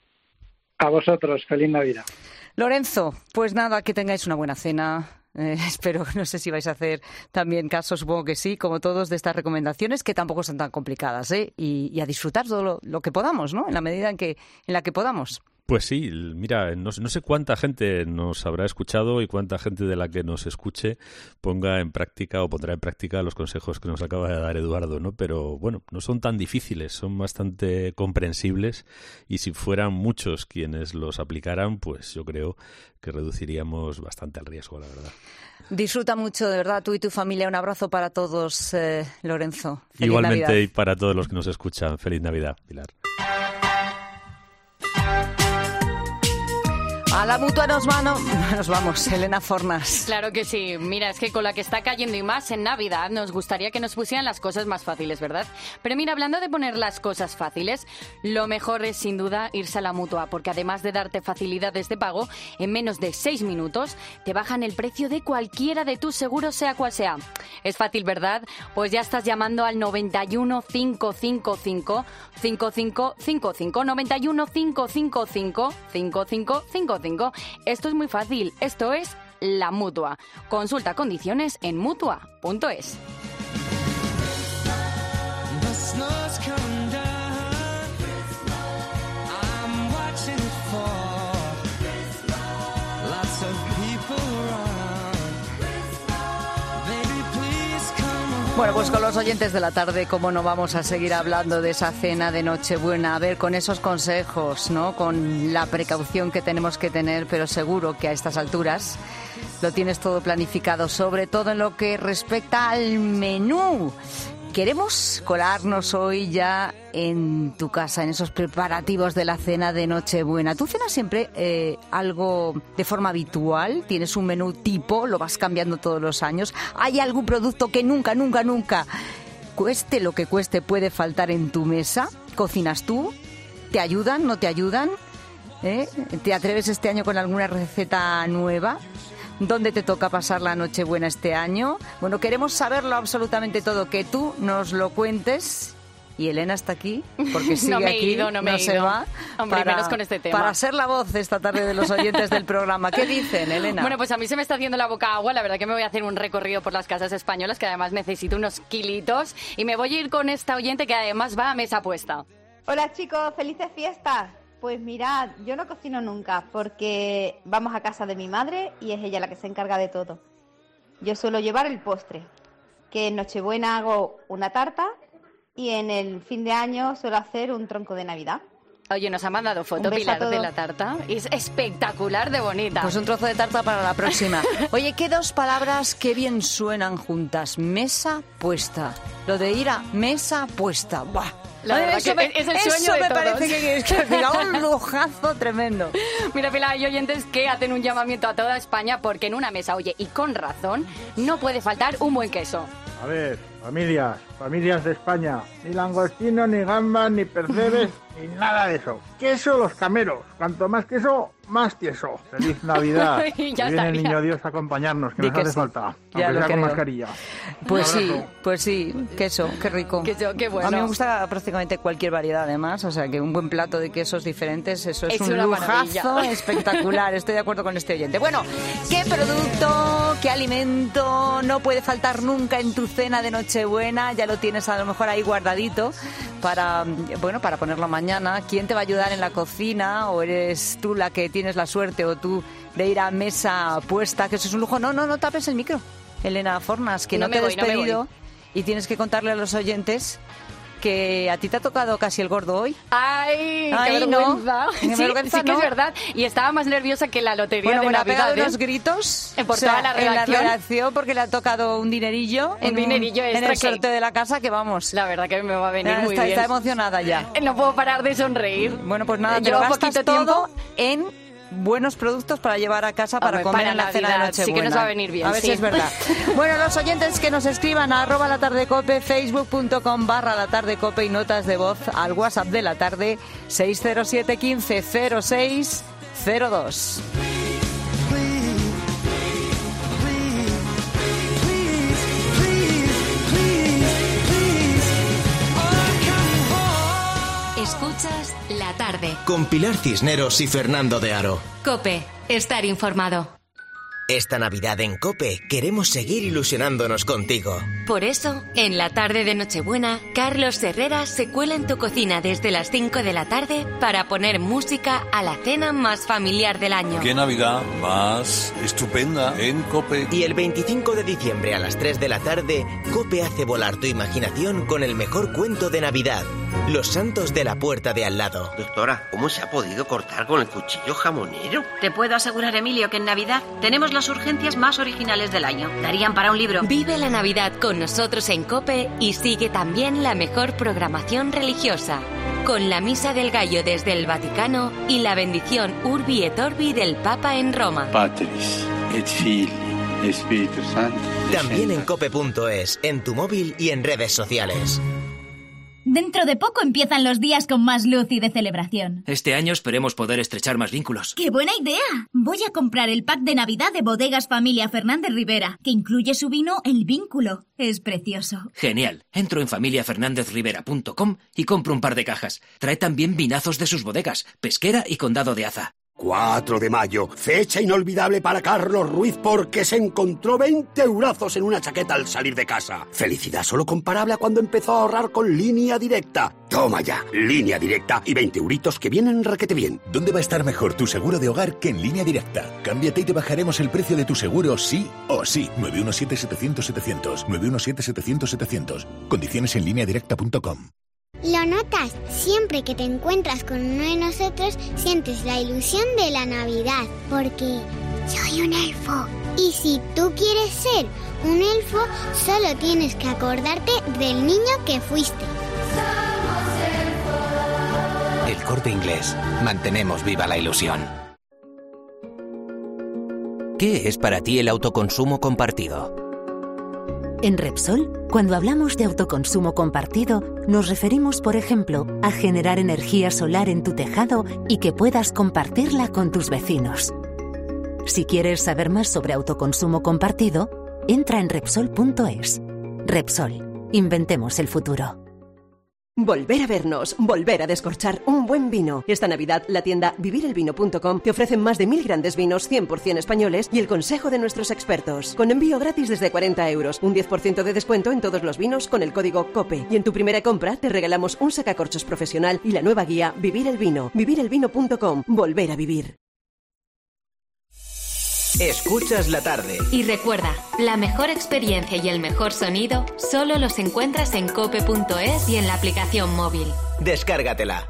Speaker 13: A vosotros, feliz Navidad.
Speaker 1: Lorenzo, pues nada, que tengáis una buena cena. Eh, espero, no sé si vais a hacer también caso, supongo que sí, como todos, de estas recomendaciones, que tampoco son tan complicadas, ¿eh? Y, y a disfrutar todo lo, lo que podamos, ¿no? En la medida en que en la que podamos.
Speaker 12: Pues sí, mira, no, no sé cuánta gente nos habrá escuchado y cuánta gente de la que nos escuche ponga en práctica o pondrá en práctica los consejos que nos acaba de dar Eduardo, ¿no? Pero bueno, no son tan difíciles, son bastante comprensibles, y si fueran muchos quienes los aplicaran, pues yo creo que reduciríamos bastante el riesgo, la verdad.
Speaker 1: Disfruta mucho, de verdad, tú y tu familia. Un abrazo para todos, eh, Lorenzo. Feliz
Speaker 12: Igualmente
Speaker 1: Navidad.
Speaker 12: Y para todos los que nos escuchan. Feliz Navidad, Pilar.
Speaker 1: A la mutua nos, mano, nos vamos, Elena Fornas.
Speaker 14: Claro que sí. Mira, es que con la que está cayendo y más en Navidad, nos gustaría que nos pusieran las cosas más fáciles, ¿verdad? Pero mira, hablando de poner las cosas fáciles, lo mejor es sin duda irse a la Mutua, porque además de darte facilidades de pago, en menos de seis minutos te bajan el precio de cualquiera de tus seguros, sea cual sea. Es fácil, ¿verdad? Pues ya estás llamando al noventa y uno, cinco cinco cinco, cinco cinco cinco cinco, noventa y uno, cinco cinco cinco, cinco cinco cinco cinco. cinco. Esto es muy fácil, esto es La Mutua. Consulta condiciones en mutua punto es.
Speaker 1: Bueno, pues con los oyentes de la tarde, cómo no vamos a seguir hablando de esa cena de Nochebuena, a ver, con esos consejos, ¿no? Con la precaución que tenemos que tener, pero seguro que a estas alturas lo tienes todo planificado, sobre todo en lo que respecta al menú. Queremos colarnos hoy ya en tu casa, en esos preparativos de la cena de Nochebuena. ¿Tú cenas siempre eh, algo de forma habitual? ¿Tienes un menú tipo? ¿Lo vas cambiando todos los años? ¿Hay algún producto que nunca, nunca, nunca, cueste lo que cueste, puede faltar en tu mesa? ¿Cocinas tú? ¿Te ayudan? ¿No te ayudan? ¿Eh? ¿Te atreves este año con alguna receta nueva? ¿Dónde te toca pasar la Nochebuena este año? Bueno, queremos saberlo absolutamente todo, que tú nos lo cuentes. Y Elena está aquí, porque sigue
Speaker 14: no me he
Speaker 1: aquí,
Speaker 14: ido, no, me
Speaker 1: no
Speaker 14: he
Speaker 1: se
Speaker 14: ido.
Speaker 1: va.
Speaker 14: Hombre,
Speaker 1: para,
Speaker 14: menos con este tema.
Speaker 1: Para ser la voz esta tarde de los oyentes del programa. ¿Qué dicen, Elena?
Speaker 14: Bueno, pues a mí se me está haciendo la boca agua. La verdad que me voy a hacer un recorrido por las casas españolas, que además necesito unos kilitos. Y me voy a ir con esta oyente que además va a mesa puesta.
Speaker 15: Hola chicos, felices fiestas. Pues mirad, yo no cocino nunca porque vamos a casa de mi madre y es ella la que se encarga de todo. Yo suelo llevar el postre, que en Nochebuena hago una tarta y en el fin de año suelo hacer un tronco de Navidad.
Speaker 14: Oye, nos ha mandado foto Pilar de la tarta. Es espectacular de bonita.
Speaker 1: Pues un trozo de tarta para la próxima. Oye, ¿qué dos palabras que bien suenan juntas? Mesa puesta. Lo de ir a mesa puesta. ¡Buah!
Speaker 14: La verdad
Speaker 1: eso
Speaker 14: que
Speaker 1: me,
Speaker 14: es el sueño
Speaker 1: eso
Speaker 14: de
Speaker 1: me
Speaker 14: todos.
Speaker 1: parece que es que un lujazo tremendo.
Speaker 14: Mira, Pilar, hay oyentes que hacen un llamamiento a toda España porque en una mesa, oye, y con razón, no puede faltar un buen queso.
Speaker 16: A ver, familias, familias de España, ni langostinos, ni gambas, ni percebes, ni nada de eso. Queso los cameros, cuanto más queso, más tieso. ¡Feliz Navidad!
Speaker 14: Ya
Speaker 16: que viene
Speaker 14: sabía.
Speaker 16: el Niño Dios a acompañarnos, que
Speaker 1: Di
Speaker 16: nos
Speaker 1: que
Speaker 16: hace
Speaker 1: sí.
Speaker 16: falta,
Speaker 1: Ya
Speaker 16: aunque
Speaker 1: lo
Speaker 16: sea con
Speaker 1: creo.
Speaker 16: mascarilla.
Speaker 1: Pues
Speaker 16: Un
Speaker 1: sí,
Speaker 16: abrazo.
Speaker 1: pues sí, queso, qué rico.
Speaker 14: Queso, qué bueno.
Speaker 1: A mí me gusta prácticamente cualquier variedad además, o sea que un buen plato de quesos diferentes, eso es,
Speaker 14: Es
Speaker 1: un
Speaker 14: una
Speaker 1: lujazo
Speaker 14: maravilla.
Speaker 1: espectacular, estoy de acuerdo con este oyente. Bueno, ¿qué producto, qué alimento no puede faltar nunca en tu cena de Nochebuena? Ya lo tienes a lo mejor ahí guardadito para, bueno, para ponerlo mañana. ¿Quién te va a ayudar en la cocina? ¿O eres tú la que tienes la suerte o tú de ir a mesa puesta? Que eso es un lujo. No, no, no tapes el micro, Elena Fornas, que no,
Speaker 14: No me
Speaker 1: te he
Speaker 14: voy, no me
Speaker 1: despedido
Speaker 14: voy.
Speaker 1: y tienes que contarle a los oyentes que a ti te ha tocado casi el gordo hoy.
Speaker 14: ¡Ay,
Speaker 1: Ay,
Speaker 14: qué
Speaker 1: no.
Speaker 14: vergüenza!
Speaker 1: Qué
Speaker 14: Sí,
Speaker 1: vergüenza,
Speaker 14: sí que
Speaker 1: ¿no?
Speaker 14: es verdad. Y estaba más nerviosa que la lotería
Speaker 1: Bueno,
Speaker 14: de
Speaker 1: bueno, ha pegado
Speaker 14: Navidad. ¿eh?
Speaker 1: unos gritos
Speaker 14: Por
Speaker 1: o sea,
Speaker 14: toda la redacción.
Speaker 1: en la redacción porque le ha tocado un dinerillo
Speaker 14: Un
Speaker 1: en,
Speaker 14: dinerillo
Speaker 1: en
Speaker 14: extra
Speaker 1: el
Speaker 14: que-
Speaker 1: sorteo de la casa que vamos.
Speaker 14: La verdad que me va a venir
Speaker 1: Ya
Speaker 14: muy
Speaker 1: está,
Speaker 14: bien.
Speaker 1: está emocionada ya.
Speaker 14: No puedo parar de sonreír.
Speaker 1: Bueno, pues nada, te
Speaker 14: Llevo
Speaker 1: lo gastas
Speaker 14: poquito
Speaker 1: todo
Speaker 14: tiempo.
Speaker 1: en buenos productos para llevar a casa para
Speaker 14: Hombre,
Speaker 1: comer
Speaker 14: para
Speaker 1: en la cena de
Speaker 14: Navidad,
Speaker 1: Nochebuena.
Speaker 14: sí que nos va a venir bien,
Speaker 1: A ver
Speaker 14: sí.
Speaker 1: si es verdad. Bueno, los oyentes que nos escriban a arroba la tarde cope, facebook.com barra la tarde cope y notas de voz al WhatsApp de la tarde seis cero siete quince cero seis cero dos.
Speaker 3: Escuchas La Tarde.
Speaker 2: Con Pilar Cisneros y Fernando de Aro.
Speaker 3: Cope, estar informado.
Speaker 2: Esta Navidad en COPE queremos seguir ilusionándonos contigo.
Speaker 3: Por eso, en la tarde de Nochebuena, Carlos Herrera se cuela en tu cocina desde las cinco de la tarde para poner música a la cena más familiar del año.
Speaker 17: Qué Navidad más estupenda en COPE.
Speaker 2: Y el veinticinco de diciembre a las tres de la tarde, COPE hace volar tu imaginación con el mejor cuento de Navidad. Los santos de la puerta de al lado.
Speaker 18: Doctora, ¿cómo se ha podido cortar con el cuchillo jamonero?
Speaker 19: Te puedo asegurar, Emilio, que en Navidad tenemos las urgencias más originales del año. Darían para un libro.
Speaker 3: Vive la Navidad con nosotros en COPE y sigue también la mejor programación religiosa. Con la Misa del Gallo desde el Vaticano y la bendición Urbi et Orbi del Papa en Roma.
Speaker 20: Patris et Filii et Spiritus Sancti.
Speaker 2: También en cope punto es, en tu móvil y en redes sociales.
Speaker 21: Dentro de poco empiezan los días con más luz y de celebración.
Speaker 22: Este año esperemos poder estrechar más vínculos.
Speaker 21: ¡Qué buena idea! Voy a comprar el pack de Navidad de Bodegas Familia Fernández Rivera, que incluye su vino El Vínculo. Es precioso.
Speaker 22: Genial. Entro en familia fernández rivera punto com y compro un par de cajas. Trae también vinazos de sus bodegas, Pesquera y Condado de Aza.
Speaker 4: cuatro de mayo, fecha inolvidable para Carlos Ruiz porque se encontró veinte eurazos en una chaqueta al salir de casa. Felicidad solo comparable a cuando empezó a ahorrar con Línea Directa. Toma ya, Línea Directa y veinte euritos que vienen requete bien.
Speaker 5: ¿Dónde va a estar mejor tu seguro de hogar que en Línea Directa? Cámbiate y te bajaremos el precio de tu seguro sí o sí. nueve uno siete, setecientos, setecientos. nueve uno siete, setecientos, setecientos. Condiciones en línea directa punto com.
Speaker 23: Lo notas, siempre que te encuentras con uno de nosotros, sientes la ilusión de la Navidad, porque soy un elfo. Y si tú quieres ser un elfo, solo tienes que acordarte del niño que fuiste.
Speaker 24: El Corte Inglés. Mantenemos viva la ilusión. ¿Qué es para ti el autoconsumo compartido?
Speaker 25: En Repsol, cuando hablamos de autoconsumo compartido, nos referimos, por ejemplo, a generar energía solar en tu tejado y que puedas compartirla con tus vecinos. Si quieres saber más sobre autoconsumo compartido, entra en Repsol punto es. Repsol, inventemos el futuro.
Speaker 26: Volver a vernos, volver a descorchar un buen vino. Esta Navidad, la tienda vivir el vino punto com te ofrece más de mil grandes vinos cien por ciento españoles y el consejo de nuestros expertos. Con envío gratis desde cuarenta euros, un diez por ciento de descuento en todos los vinos con el código COPE. Y en tu primera compra te regalamos un sacacorchos profesional y la nueva guía Vivir el Vino. vivir el vino punto com. Volver a vivir.
Speaker 2: Escuchas la tarde.
Speaker 3: Y recuerda, la mejor experiencia y el mejor sonido solo los encuentras en cope punto es y en la aplicación móvil.
Speaker 2: Descárgatela.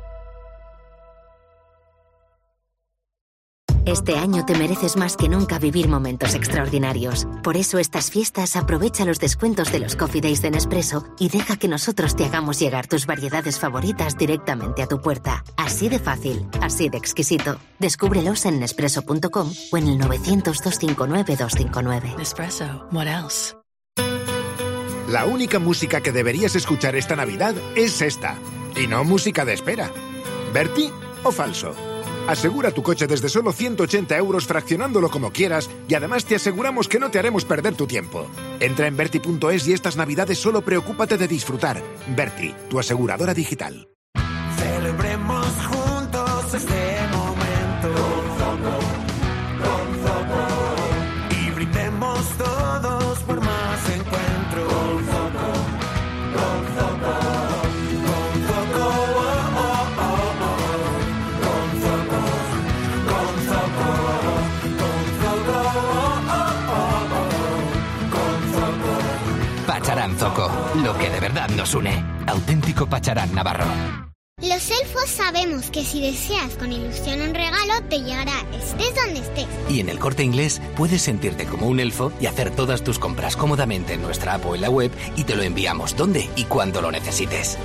Speaker 27: Este año te mereces más que nunca vivir momentos extraordinarios. Por eso estas fiestas aprovecha los descuentos de los Coffee Days de Nespresso y deja que nosotros te hagamos llegar tus variedades favoritas directamente a tu puerta. Así de fácil, así de exquisito. Descúbrelos en nespresso punto com o en el novecientos, doscientos cincuenta y nueve, doscientos cincuenta y nueve.
Speaker 28: Nespresso, what else?
Speaker 29: La única música que deberías escuchar esta Navidad es esta. Y no música de espera. ¿Berti o falso? Asegura tu coche desde solo ciento ochenta euros fraccionándolo como quieras y además te aseguramos que no te haremos perder tu tiempo. Entra en Berti punto es y estas Navidades solo preocúpate de disfrutar. Berti, tu aseguradora digital.
Speaker 30: Celebremos juntos este momento con Zoco, con Zoco, y brindemos todos por más encuentros con Zoco, con Zoco, con Zoco, oh, oh, oh, oh. Con Zoco, con Zoco, con Zoco, oh, oh, oh, oh. Con Zoco.
Speaker 24: Pacharán Zoco, lo que de verdad nos une. Auténtico Pacharán navarro.
Speaker 23: Los elfos sabemos que si deseas con ilusión un regalo, te llegará estés donde estés.
Speaker 24: Y en el Corte Inglés puedes sentirte como un elfo y hacer todas tus compras cómodamente en nuestra app o en la web y te lo enviamos donde y cuando lo necesites.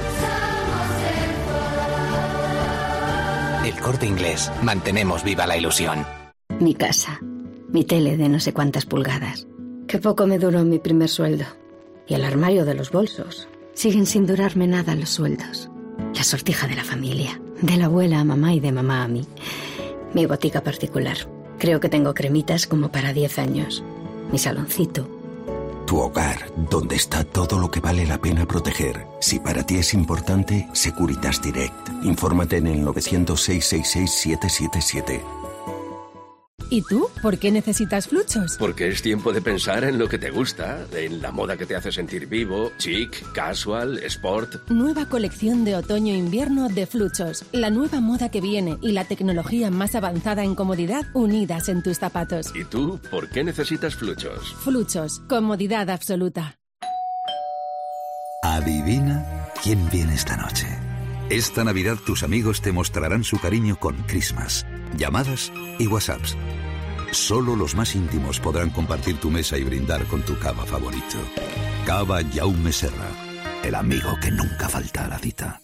Speaker 24: El Corte Inglés. Mantenemos viva la ilusión.
Speaker 31: Mi casa. Mi tele de no sé cuántas pulgadas. Qué poco me duró mi primer sueldo. Y el armario de los bolsos. Siguen sin durarme nada los sueldos. La sortija de la familia. De la abuela a mamá y de mamá a mí. Mi botica particular. Creo que tengo cremitas como para diez años. Mi saloncito.
Speaker 32: Tu hogar, donde está todo lo que vale la pena proteger. Si para ti es importante, Securitas Direct. Infórmate en el novecientos, seiscientos sesenta y seis, siete siete siete.
Speaker 33: ¿Y tú? ¿Por qué necesitas Fluchos?
Speaker 34: Porque es tiempo de pensar en lo que te gusta, en la moda que te hace sentir vivo, chic, casual, sport.
Speaker 33: Nueva colección de otoño-invierno de Fluchos. La nueva moda que viene y la tecnología más avanzada en comodidad unidas en tus zapatos.
Speaker 34: ¿Y tú? ¿Por qué necesitas Fluchos?
Speaker 33: Fluchos. Comodidad absoluta.
Speaker 35: Adivina quién viene esta noche. Esta Navidad tus amigos te mostrarán su cariño con Christmas, llamadas y WhatsApps. Solo los más íntimos podrán compartir tu mesa y brindar con tu cava favorito. Cava Jaume Serra, el amigo que nunca falta a la cita.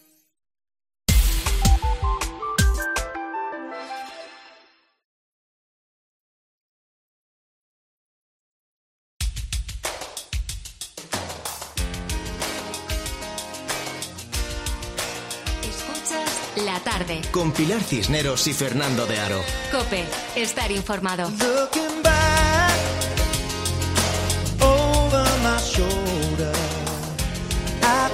Speaker 3: La tarde.
Speaker 2: Con Pilar Cisneros y Fernando de Aro.
Speaker 3: COPE. Estar informado.
Speaker 30: Looking back over my shoulder, I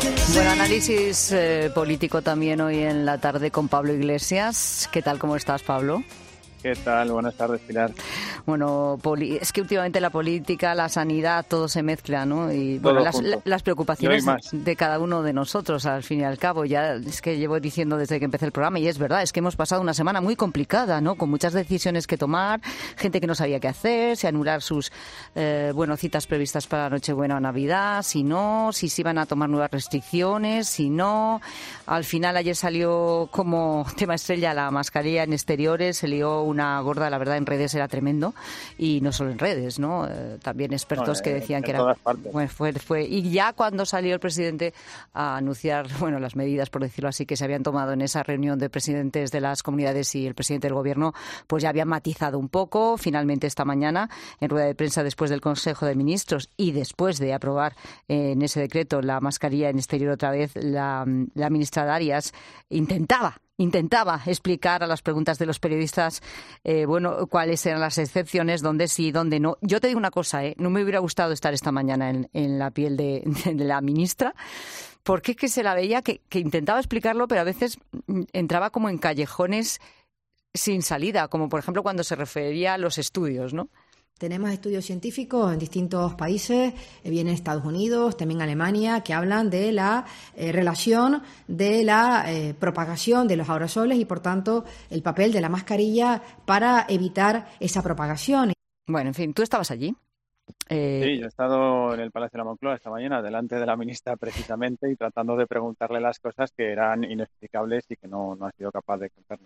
Speaker 1: Bueno, análisis eh, político también hoy en la tarde con Pablo Iglesias. ¿Qué tal? ¿Cómo estás, Pablo?
Speaker 6: ¿Qué tal? Buenas tardes, Pilar.
Speaker 1: Bueno, poli- es que últimamente la política, la sanidad, todo se mezcla, ¿no? Y bueno, las, las preocupaciones de cada uno de nosotros, al fin y al cabo, ya es que llevo diciendo desde que empecé el programa, y es verdad, es que hemos pasado una semana muy complicada, ¿no? Con muchas decisiones que tomar, gente que no sabía qué hacer, si anular sus, eh, bueno, citas previstas para Nochebuena o Navidad, si no, si se iban a tomar nuevas restricciones, si no. Al final ayer salió como tema estrella la mascarilla en exteriores, se lió una gorda, la verdad, en redes era tremendo, y no solo en redes, ¿no? Eh, también expertos no, que decían en que era... Bueno, fue, fue, y ya cuando salió el presidente a anunciar, bueno, las medidas, por decirlo así, que se habían tomado en esa reunión de presidentes de las comunidades y el presidente del gobierno, pues ya habían matizado un poco. Finalmente esta mañana, en rueda de prensa después del Consejo de Ministros y después de aprobar eh, en ese decreto la mascarilla en exterior otra vez, la, la ministra Darias intentaba Intentaba explicar a las preguntas de los periodistas, eh, bueno, cuáles eran las excepciones, dónde sí, dónde no. Yo te digo una cosa, ¿eh? No me hubiera gustado estar esta mañana en, en la piel de, de la ministra, porque es que se la veía que, que intentaba explicarlo, pero a veces entraba como en callejones sin salida, como por ejemplo cuando se refería a los estudios, ¿no?
Speaker 7: Tenemos estudios científicos en distintos países, bien en Estados Unidos, también Alemania, que hablan de la eh, relación de la eh, propagación de los aerosoles y, por tanto, el papel de la mascarilla para evitar esa propagación.
Speaker 1: Bueno, en fin, tú estabas allí.
Speaker 6: Eh... Sí, yo he estado en el Palacio de la Moncloa esta mañana, delante de la ministra precisamente, y tratando de preguntarle las cosas que eran inexplicables y que no, no ha sido capaz de contarnos.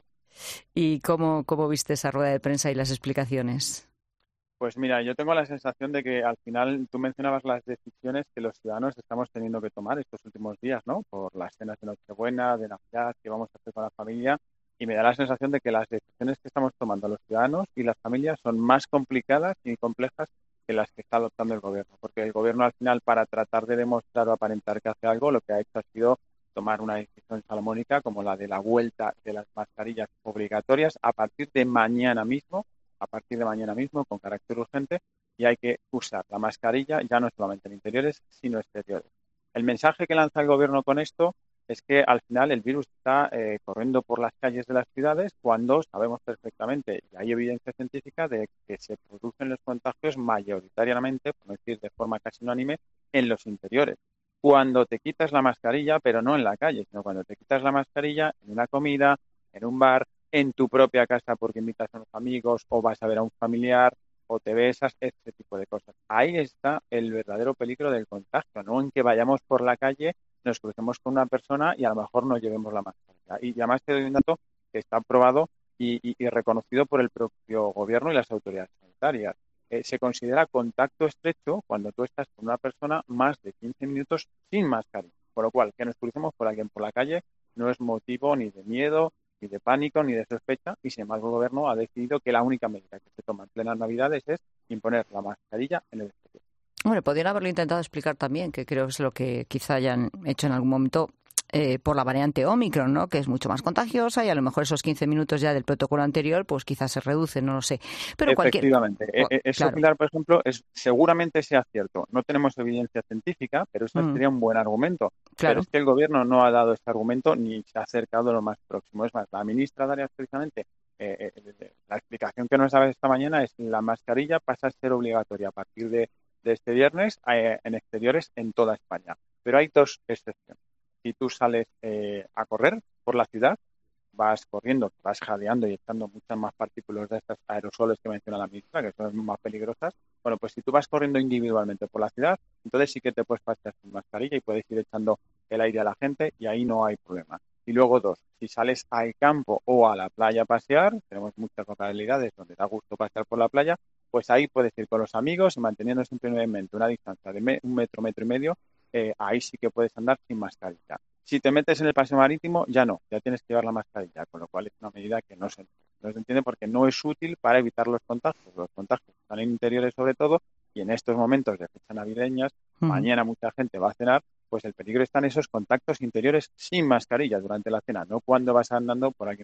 Speaker 1: ¿Y cómo, cómo viste esa rueda de prensa y las explicaciones?
Speaker 6: Pues mira, yo tengo la sensación de que al final tú mencionabas las decisiones que los ciudadanos estamos teniendo que tomar estos últimos días, ¿no? Por las cenas de Nochebuena, de Navidad, que vamos a hacer con la familia, y me da la sensación de que las decisiones que estamos tomando los ciudadanos y las familias son más complicadas y complejas que las que está adoptando el gobierno, porque el gobierno al final, para tratar de demostrar o aparentar que hace algo, lo que ha hecho ha sido tomar una decisión salomónica como la de la vuelta de las mascarillas obligatorias a partir de mañana mismo, a partir de mañana mismo con carácter urgente, y hay que usar la mascarilla ya no solamente en interiores, sino exteriores. El mensaje que lanza el gobierno con esto es que al final el virus está eh, corriendo por las calles de las ciudades cuando sabemos perfectamente, y hay evidencia científica, de que se producen los contagios mayoritariamente, por no decir de forma casi unánime, en los interiores. Cuando te quitas la mascarilla, pero no en la calle, sino cuando te quitas la mascarilla en una comida, en un bar, en tu propia casa porque invitas a unos amigos o vas a ver a un familiar o te besas, este tipo de cosas. Ahí está el verdadero peligro del contagio, no en que vayamos por la calle, nos crucemos con una persona y a lo mejor no llevemos la mascarilla. Y además te doy un dato que está aprobado y, y, y reconocido por el propio gobierno y las autoridades sanitarias. Eh, se considera contacto estrecho cuando tú estás con una persona más de quince minutos sin mascarilla. Por lo cual, que nos crucemos por alguien por la calle no es motivo ni de miedo, ni de pánico, ni de sospecha, y sin embargo el gobierno ha decidido que la única medida que se toma en plenas Navidades es imponer la mascarilla en el exterior.
Speaker 1: Bueno, podrían haberlo intentado explicar también, que creo que es lo que quizá hayan hecho en algún momento, eh, por la variante Omicron, ¿no? Que es mucho más contagiosa y a lo mejor esos quince minutos ya del protocolo anterior, pues quizás se reducen, no lo sé. Pero
Speaker 6: efectivamente.
Speaker 1: Cualquier...
Speaker 6: Eso,
Speaker 1: claro.
Speaker 6: Pilar, por ejemplo, es, seguramente sea cierto. No tenemos evidencia científica, pero eso mm. sería un buen argumento. Claro. Pero es que el gobierno no ha dado este argumento ni se ha acercado a lo más próximo. Es más, la ministra Darias precisamente, eh, eh, la explicación que nos daba esta mañana es la mascarilla pasa a ser obligatoria a partir de, de este viernes eh, en exteriores en toda España. Pero hay dos excepciones. Si tú sales eh, a correr por la ciudad, vas corriendo, vas jadeando y echando muchas más partículas de estas aerosoles que menciona la ministra, que son más peligrosas, bueno, pues si tú vas corriendo individualmente por la ciudad, entonces sí que te puedes pasar sin mascarilla y puedes ir echando el aire a la gente y ahí no hay problema. Y luego dos, si sales al campo o a la playa a pasear, tenemos muchas localidades donde da gusto pasear por la playa, pues ahí puedes ir con los amigos y manteniendo siempre en mente una distancia de me, un metro, metro y medio, eh, ahí sí que puedes andar sin mascarilla. Si te metes en el paseo marítimo, ya no, ya tienes que llevar la mascarilla, con lo cual es una medida que no se entiende. No se entiende porque no es útil para evitar los contagios. Los contagios están en interiores sobre todo, y en estos momentos de fecha navideñas, uh-huh. mañana mucha gente va a cenar, pues el peligro está en esos contactos interiores sin mascarilla durante la cena, no cuando vas andando por aquí.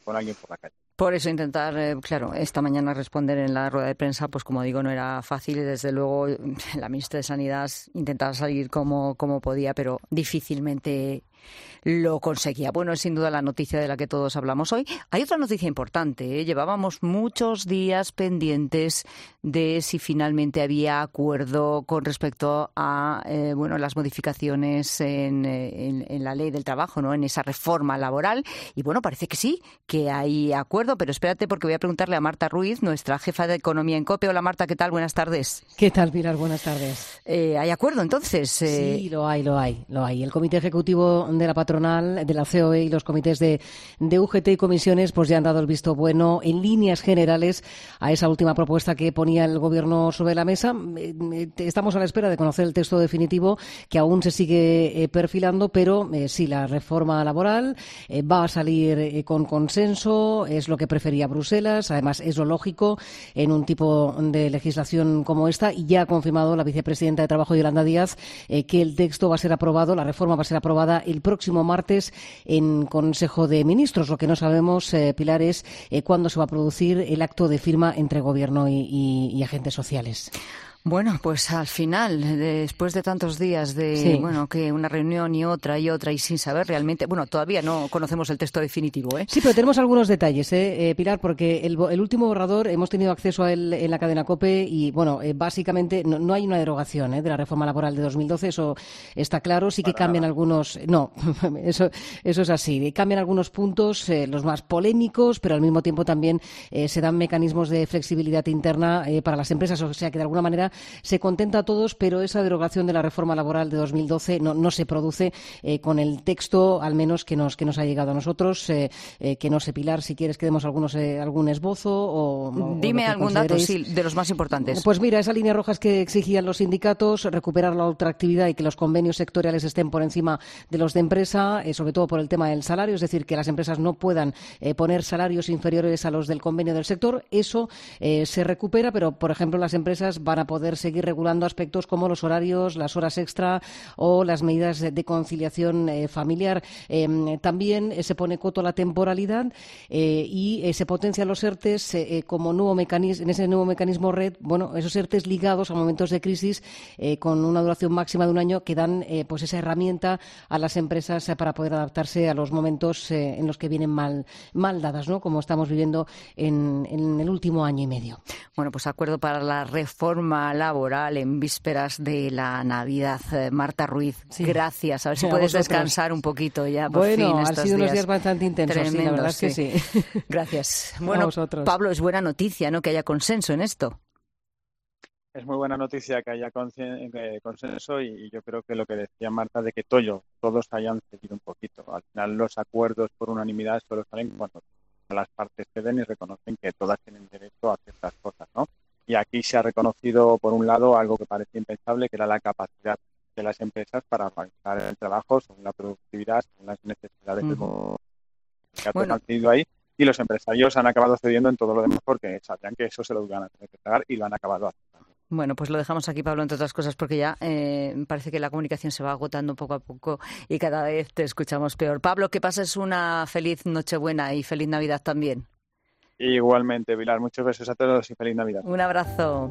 Speaker 6: con alguien por la calle.
Speaker 1: Por eso intentar, eh, claro, esta mañana responder en la rueda de prensa, pues como digo, no era fácil y desde luego la ministra de Sanidad intentaba salir como, como podía, pero difícilmente lo conseguía. Bueno, es sin duda la noticia de la que todos hablamos hoy. Hay otra noticia importante, ¿eh? Llevábamos muchos días pendientes de si finalmente había acuerdo con respecto a eh, bueno, las modificaciones en, en, en la ley del trabajo, ¿no? En esa reforma laboral. Y bueno, parece que sí, que hay acuerdo, pero espérate porque voy a preguntarle a Marta Ruiz, nuestra jefa de Economía en COPE. Hola Marta, ¿qué tal? Buenas tardes.
Speaker 8: ¿Qué tal, Pilar? Buenas tardes.
Speaker 1: Eh, ¿Hay acuerdo entonces?
Speaker 8: Eh... Sí, lo hay, lo hay, lo hay. El Comité Ejecutivo de la patronal, de la C O E y los comités de, de U G T y comisiones pues ya han dado el visto bueno en líneas generales a esa última propuesta que ponía el Gobierno sobre la mesa. Estamos a la espera de conocer el texto definitivo que aún se sigue eh, perfilando, pero eh, sí, la reforma laboral eh, va a salir eh, con consenso, es lo que prefería Bruselas, además es lo lógico en un tipo de legislación como esta, y ya ha confirmado la vicepresidenta de Trabajo, Yolanda Díaz, eh, que el texto va a ser aprobado, la reforma va a ser aprobada el próximo martes en Consejo de Ministros. Lo que no sabemos, eh, Pilar, es eh, cuándo se va a producir el acto de firma entre Gobierno y, y, y agentes sociales.
Speaker 1: Bueno, pues al final, después de tantos días de, sí. bueno, que una reunión y otra y otra y sin saber realmente, bueno, todavía no conocemos el texto definitivo, ¿eh?
Speaker 8: Sí, pero tenemos algunos detalles, ¿eh, eh Pilar? Porque el, el último borrador hemos tenido acceso a él en la cadena COPE y, bueno, eh, básicamente no, no hay una derogación ¿eh? de la reforma laboral de dos mil doce, eso está claro. Sí que Para cambian nada. algunos, no, eso, eso es así, cambian algunos puntos, eh, los más polémicos, pero al mismo tiempo también eh, se dan mecanismos de flexibilidad interna eh, para las empresas, o sea que de alguna manera se contenta a todos, pero esa derogación de la reforma laboral de dos mil doce no, no se produce eh, con el texto, al menos que nos que nos ha llegado a nosotros. Eh, eh, que no sé, Pilar, si quieres que demos algunos, eh, algún esbozo o...
Speaker 1: Dime
Speaker 8: o
Speaker 1: algún dato, sí, de los más importantes.
Speaker 8: Pues mira, esa línea roja es que exigían los sindicatos, recuperar la ultraactividad y que los convenios sectoriales estén por encima de los de empresa, eh, sobre todo por el tema del salario, es decir, que las empresas no puedan eh, poner salarios inferiores a los del convenio del sector. Eso eh, se recupera, pero, por ejemplo, las empresas van a poder seguir regulando aspectos como los horarios, las horas extra o las medidas de conciliación eh, familiar. Eh, también eh, se pone coto a la temporalidad eh, y eh, se potencian los ERTES eh, como nuevo mecanismo, en ese nuevo mecanismo red, bueno, esos ERTES ligados a momentos de crisis eh, con una duración máxima de un año que dan eh, pues esa herramienta a las empresas eh, para poder adaptarse a los momentos eh, en los que vienen mal, mal dadas, ¿no? Como estamos viviendo en, en el último año y medio.
Speaker 1: Bueno, pues acuerdo para la reforma laboral en vísperas de la Navidad. Eh, Marta Ruiz, sí. Gracias. A ver si sí, puedes descansar un poquito ya por
Speaker 8: bueno,
Speaker 1: fin.
Speaker 8: Bueno, han sido unos días
Speaker 1: días
Speaker 8: bastante intensos,
Speaker 1: tremendos,
Speaker 8: sí, la verdad
Speaker 1: sí.
Speaker 8: es que sí.
Speaker 1: Gracias. Bueno, Pablo, es buena noticia, ¿no?, que haya consenso en esto.
Speaker 6: Es muy buena noticia que haya consenso y yo creo que lo que decía Marta de que todos, todos hayan cedido un poquito. Al final los acuerdos por unanimidad solo salen cuando las partes ceden y reconocen que todas tienen derecho a ciertas cosas, ¿no? Y aquí se ha reconocido, por un lado, algo que parecía impensable, que era la capacidad de las empresas para organizar el trabajo según la productividad, según las necesidades uh-huh. del mundo. Bueno. Han cedido ahí y los empresarios han acabado cediendo en todo lo demás porque sabían que eso se lo iban a tener que pagar y lo han acabado haciendo.
Speaker 1: Bueno, pues lo dejamos aquí, Pablo, entre otras cosas, porque ya eh, parece que la comunicación se va agotando poco a poco y cada vez te escuchamos peor. Pablo, que pases una feliz Nochebuena y feliz Navidad también.
Speaker 6: Igualmente, Pilar. Muchos besos a todos y feliz Navidad.
Speaker 1: Un abrazo.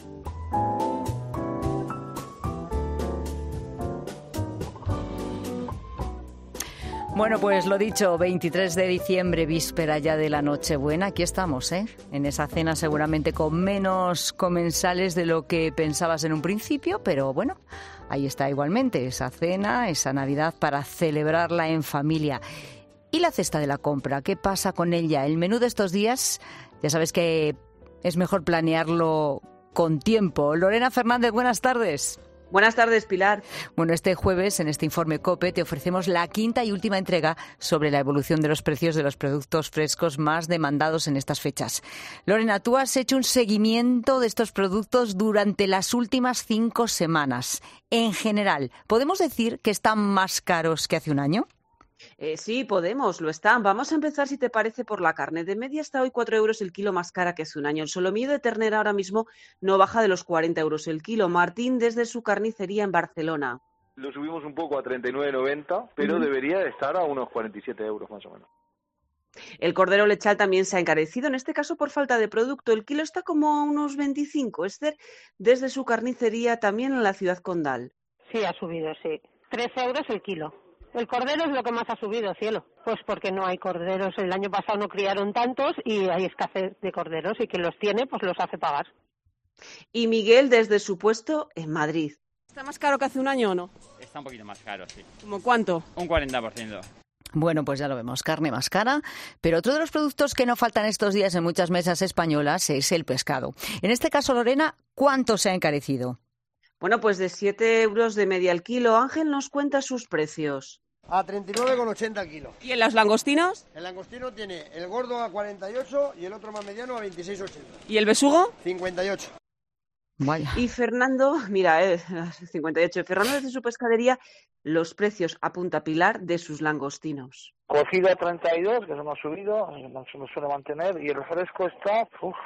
Speaker 1: Bueno, pues lo dicho, veintitrés de diciembre, víspera ya de la Nochebuena. Aquí estamos, ¿eh? En esa cena seguramente con menos comensales de lo que pensabas en un principio, pero bueno, ahí está igualmente esa cena, esa Navidad para celebrarla en familia. ¿Y la cesta de la compra? ¿Qué pasa con ella? El menú de estos días, ya sabes que es mejor planearlo con tiempo. Lorena Fernández, buenas tardes.
Speaker 9: Buenas tardes, Pilar.
Speaker 1: Bueno, este jueves, en este informe COPE, te ofrecemos la quinta y última entrega sobre la evolución de los precios de los productos frescos más demandados en estas fechas. Lorena, tú has hecho un seguimiento de estos productos durante las últimas cinco semanas. En general, ¿podemos decir que están más caros que hace un año?
Speaker 9: Eh, sí, podemos, lo están. Vamos a empezar, si te parece, por la carne. De media está hoy cuatro euros el kilo más cara que hace un año. El solomillo de ternera ahora mismo no baja de los cuarenta euros el kilo. Martín, desde su carnicería en Barcelona.
Speaker 10: Lo subimos un poco a treinta y nueve noventa, pero uh-huh. debería estar a unos cuarenta y siete euros más o menos.
Speaker 9: El cordero lechal también se ha encarecido, en este caso por falta de producto. El kilo está como a unos veinticinco. Esther, desde su carnicería también en la ciudad condal.
Speaker 4: Sí, ha subido, sí. Tres euros el kilo. El cordero es lo que más ha subido, cielo. Pues porque no hay corderos. El año pasado no criaron tantos y hay escasez de corderos y quien los tiene pues los hace pagar.
Speaker 9: Y Miguel desde su puesto en Madrid.
Speaker 10: ¿Está más caro que hace un año o no?
Speaker 11: Está un poquito más caro, sí.
Speaker 10: ¿Cómo cuánto?
Speaker 11: Un cuarenta por ciento.
Speaker 1: Bueno, pues ya lo vemos, carne más cara, pero otro de los productos que no faltan estos días en muchas mesas españolas es el pescado. En este caso, Lorena, ¿cuánto se ha encarecido?
Speaker 9: Bueno, pues de siete euros de media al kilo. Ángel nos cuenta sus precios.
Speaker 12: A treinta y nueve con ochenta el kilo.
Speaker 10: ¿Y en los langostinos?
Speaker 12: El langostino tiene el gordo a cuarenta y ocho y el otro más mediano a veintiséis ochenta.
Speaker 10: ¿Y el besugo?
Speaker 12: cincuenta y ocho.
Speaker 1: Vaya.
Speaker 9: Y Fernando, mira, eh, cincuenta y ocho. Fernando desde su pescadería, los precios a punta pilar de sus langostinos.
Speaker 13: Cocido a treinta y dos, que se me ha subido, se me suele mantener, y el fresco está uf,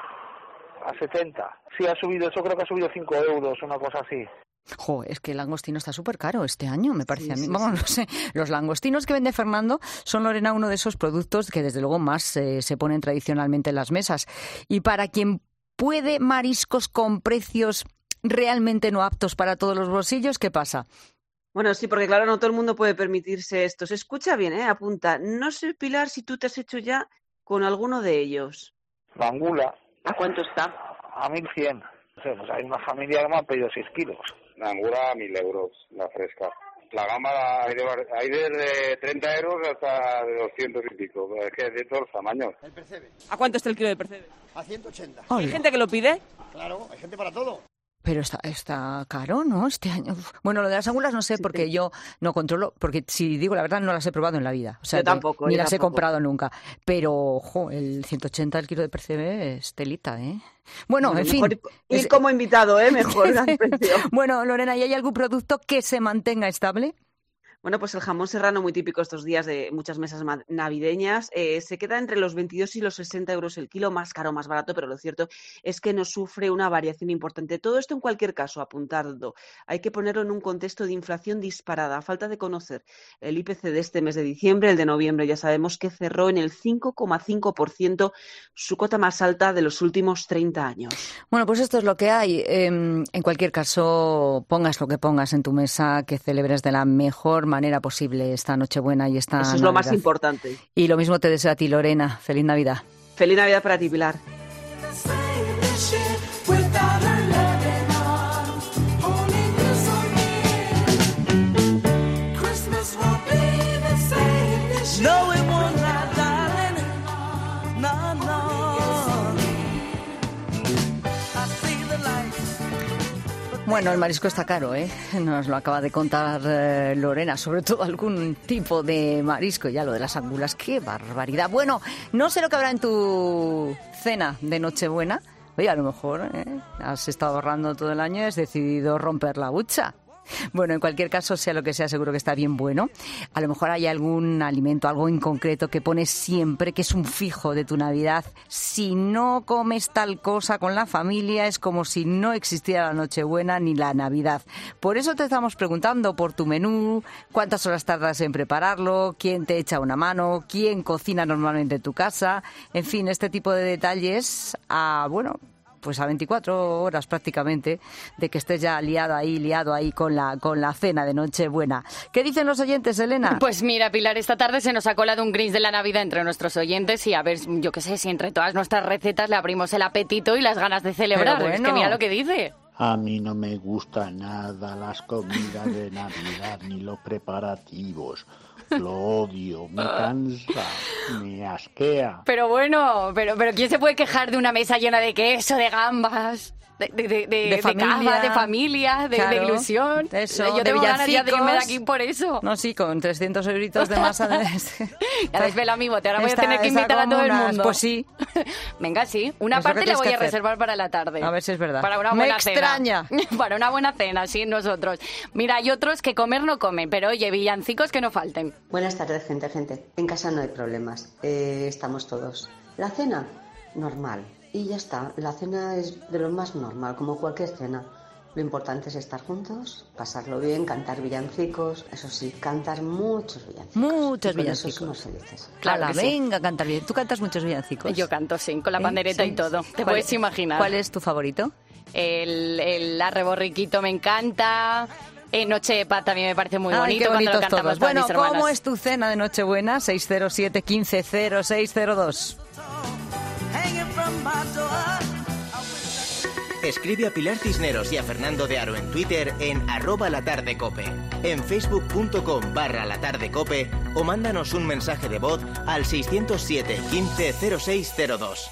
Speaker 13: a setenta. Sí, ha subido, eso creo que ha subido cinco euros, una cosa así.
Speaker 1: Jo, es que el langostino está súper caro este año, me parece
Speaker 9: sí,
Speaker 1: a mí.
Speaker 9: Sí,
Speaker 1: Vamos,
Speaker 9: sí.
Speaker 1: no sé. Los langostinos que vende Fernando son, Lorena, uno de esos productos que desde luego más eh, se ponen tradicionalmente en las mesas. Y para quien puede mariscos con precios realmente no aptos para todos los bolsillos, ¿qué pasa?
Speaker 9: Bueno, sí, porque claro, no todo el mundo puede permitirse esto. Se escucha bien, ¿eh? Apunta. No sé, Pilar, si tú te has hecho ya con alguno de ellos.
Speaker 13: La angula.
Speaker 9: ¿A cuánto está?
Speaker 13: A mil cien. O sea, pues hay una familia que me ha pedido seis kilos.
Speaker 14: La angula a mil euros, la fresca. La gama hay, de, hay desde treinta euros hasta de doscientos y pico. Es que es de todos los tamaños.
Speaker 12: El percebe.
Speaker 10: ¿A cuánto está el kilo de percebe?
Speaker 12: A ciento ochenta.
Speaker 10: ¿Hay gente que lo pide?
Speaker 12: Claro, hay gente para todo.
Speaker 1: Pero está, está caro, ¿no? Este año. Uf. Bueno, lo de las angulas no sé, sí, porque sí. yo no controlo, porque si digo la verdad no las he probado en la vida. O sea,
Speaker 9: yo tampoco.
Speaker 1: Ni
Speaker 9: yo
Speaker 1: las
Speaker 9: tampoco.
Speaker 1: he comprado nunca. Pero, ojo, el ciento ochenta el kilo de percebe es telita, ¿eh? Bueno,
Speaker 9: bueno
Speaker 1: en fin.
Speaker 9: Ir es... como invitado, ¿eh? Mejor el precio.
Speaker 1: Bueno, Lorena, ¿y hay algún producto que se mantenga estable?
Speaker 9: Bueno, pues el jamón serrano, muy típico estos días de muchas mesas navideñas, eh, se queda entre los veintidós y los sesenta euros el kilo, más caro, más barato, pero lo cierto es que no sufre una variación importante. Todo esto, en cualquier caso, apuntando, hay que ponerlo en un contexto de inflación disparada, a falta de conocer el I P C de este mes de diciembre, el de noviembre, ya sabemos que cerró en el cinco coma cinco por ciento, su cota más alta de los últimos treinta años.
Speaker 1: Bueno, pues esto es lo que hay. Eh, en cualquier caso, pongas lo que pongas en tu mesa, que celebres de la mejor manera posible esta Nochebuena y esta
Speaker 9: Eso es
Speaker 1: Navidad.
Speaker 9: Lo más importante.
Speaker 1: Y lo mismo te deseo a ti, Lorena. Feliz Navidad.
Speaker 9: Feliz Navidad para ti, Pilar.
Speaker 1: Bueno, el marisco está caro, ¿eh? Nos lo acaba de contar eh, Lorena, sobre todo algún tipo de marisco, ya lo de las angulas, ¡qué barbaridad! Bueno, no sé lo que habrá en tu cena de Nochebuena. Oye, a lo mejor ¿eh? has estado ahorrando todo el año y has decidido romper la hucha. Bueno, en cualquier caso, sea lo que sea, seguro que está bien bueno. A lo mejor hay algún alimento, algo en concreto que pones siempre, que es un fijo de tu Navidad. Si no comes tal cosa con la familia, es como si no existiera la Nochebuena ni la Navidad. Por eso te estamos preguntando por tu menú, cuántas horas tardas en prepararlo, quién te echa una mano, quién cocina normalmente en tu casa. En fin, este tipo de detalles, a, bueno... pues a veinticuatro horas prácticamente de que estés ya liado ahí, liado ahí con la con la cena de Nochebuena. ¿Qué dicen los oyentes, Elena?
Speaker 15: Pues mira, Pilar, esta tarde se nos ha colado un Grinch de la Navidad entre nuestros oyentes y a ver, yo qué sé, si entre todas nuestras recetas le abrimos el apetito y las ganas de celebrar. Bueno. Es que mira lo que dice.
Speaker 16: A mí no me gusta nada las comidas de Navidad ni los preparativos. Lo odio, me cansa, me asquea.
Speaker 15: Pero bueno, pero, pero ¿quién se puede quejar de una mesa llena de queso, de gambas, de, de, de, de, de familia, cava, de, familia de, claro, de ilusión?
Speaker 1: Eso,
Speaker 15: Yo
Speaker 1: de
Speaker 15: tengo ganas ya de irme de aquí por eso.
Speaker 1: No, sí, con trescientos euritos de masa. De...
Speaker 15: ya desvela mi bote, ahora voy esta, a tener que invitar a todo el mundo.
Speaker 1: Pues sí.
Speaker 15: Venga, sí, una Eso parte la voy a hacer. reservar para la tarde.
Speaker 1: A ver si es verdad.
Speaker 15: Para una
Speaker 1: Me
Speaker 15: buena
Speaker 1: extraña.
Speaker 15: cena. Para una buena cena, sí, nosotros. Mira, hay otros que comer no comen, pero oye, villancicos que no falten.
Speaker 17: Buenas tardes, gente, gente. En casa no hay problemas, eh, estamos todos. La cena, normal. Y ya está, la cena es de lo más normal, como cualquier cena. Lo importante es estar juntos, pasarlo bien, cantar villancicos. Eso sí, cantar muchos villancicos.
Speaker 1: Muchos
Speaker 17: y con
Speaker 1: villancicos.
Speaker 17: Eso somos felices.
Speaker 1: Claro,
Speaker 15: Claro que
Speaker 1: venga, a cantar bien. ¿Tú cantas muchos villancicos?
Speaker 15: Yo canto, sí, con la
Speaker 1: ¿Eh?
Speaker 15: pandereta
Speaker 1: ¿Sí?
Speaker 15: y todo. Te
Speaker 1: ¿Cuál
Speaker 15: puedes
Speaker 1: es-
Speaker 15: imaginar.
Speaker 1: ¿Cuál es tu favorito?
Speaker 15: El, el arre borriquito me encanta. Eh, Noche de Paz también me parece muy
Speaker 1: Ay,
Speaker 15: bonito
Speaker 1: qué
Speaker 15: cuando lo
Speaker 1: bonitos
Speaker 15: cantamos
Speaker 1: todos.
Speaker 15: con
Speaker 1: Bueno,
Speaker 15: mis hermanas.
Speaker 1: ¿cómo es tu cena de Nochebuena? seis cero siete, uno cinco cero seis cero dos.
Speaker 2: Escribe a Pilar Cisneros y a Fernando de Aro en Twitter en arroba latardecope, en facebook.com barra latardecope o mándanos un mensaje de voz al seiscientos siete, quince, cero seis cero dos.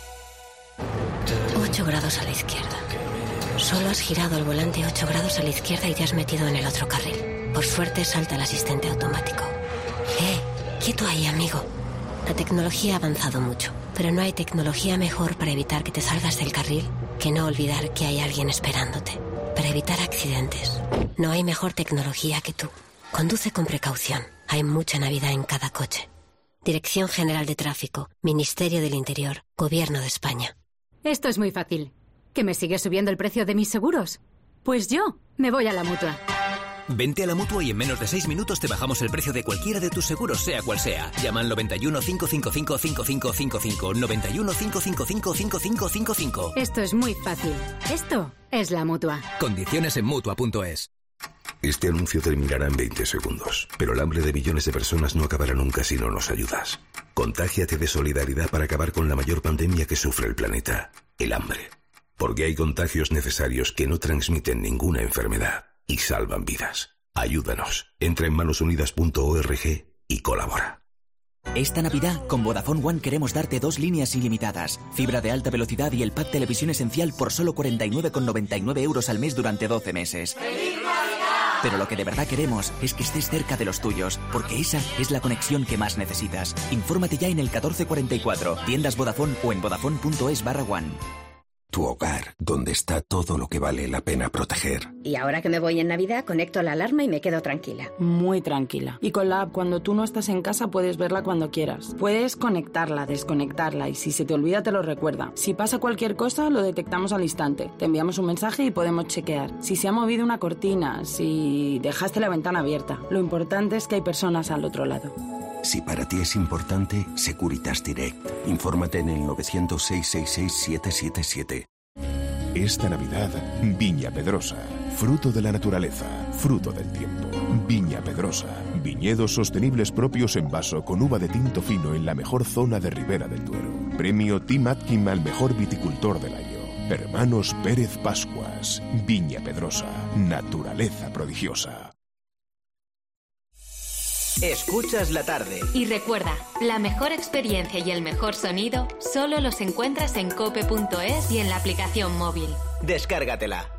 Speaker 5: ocho grados a la izquierda. Solo has girado el volante ocho grados a la izquierda y te has metido en el otro carril. Por suerte salta el asistente automático. ¡Eh! ¡Quieto ahí, amigo! La tecnología ha avanzado mucho, pero no hay tecnología mejor para evitar que te salgas del carril que no olvidar que hay alguien esperándote. Para evitar accidentes, no hay mejor tecnología que tú. Conduce con precaución. Hay mucha Navidad en cada coche. Dirección General de Tráfico, Ministerio del Interior, Gobierno de España.
Speaker 18: Esto es muy fácil. ¿Que me sigue subiendo el precio de mis seguros? Pues yo me voy a la Mutua.
Speaker 19: Vente a la Mutua y en menos de seis minutos te bajamos el precio de cualquiera de tus seguros, sea cual sea. Llama al noventa y uno, cinco cinco cinco, cinco cinco cinco cinco, noventa y uno, cinco cinco cinco, cinco cinco cinco cinco.
Speaker 18: Esto es muy fácil. Esto es la Mutua.
Speaker 19: Condiciones en Mutua punto es.
Speaker 35: Este anuncio terminará en veinte segundos, pero el hambre de millones de personas no acabará nunca si no nos ayudas. Contágiate de solidaridad para acabar con la mayor pandemia que sufre el planeta, el hambre. Porque hay contagios necesarios que no transmiten ninguna enfermedad y salvan vidas. Ayúdanos. Entra en manos unidas punto org y colabora.
Speaker 20: Esta Navidad, con Vodafone One queremos darte dos líneas ilimitadas, fibra de alta velocidad y el pack televisión esencial por solo cuarenta y nueve con noventa y nueve euros al mes durante doce meses. Pero lo que de verdad queremos es que estés cerca de los tuyos, porque esa es la conexión que más necesitas. Infórmate ya en el catorce cuarenta y cuatro, tiendas Vodafone o en vodafone punto es barra one.
Speaker 35: Tu hogar, donde está todo lo que vale la pena proteger.
Speaker 21: Y ahora que me voy en Navidad, conecto la alarma y me quedo tranquila.
Speaker 22: Muy tranquila. Y con la app, cuando tú no estás en casa, puedes verla cuando quieras. Puedes conectarla, desconectarla y si se te olvida te lo recuerda. Si pasa cualquier cosa, lo detectamos al instante. Te enviamos un mensaje y podemos chequear. Si se ha movido una cortina, si dejaste la ventana abierta. Lo importante es que hay personas al otro lado.
Speaker 35: Si para ti es importante, Securitas Direct. Infórmate en el novecientos, seiscientos sesenta y seis, siete siete siete.
Speaker 23: Esta Navidad, Viña Pedrosa. Fruto de la naturaleza, fruto del tiempo. Viña Pedrosa. Viñedos sostenibles propios en vaso con uva de tinto fino en la mejor zona de Ribera del Duero. Premio Tim Atkin al mejor viticultor del año. Hermanos Pérez Pascuas. Viña Pedrosa. Naturaleza prodigiosa.
Speaker 2: Escuchas la tarde.
Speaker 3: Y recuerda, la mejor experiencia y el mejor sonido solo los encuentras en cope punto es y en la aplicación móvil.
Speaker 2: Descárgatela.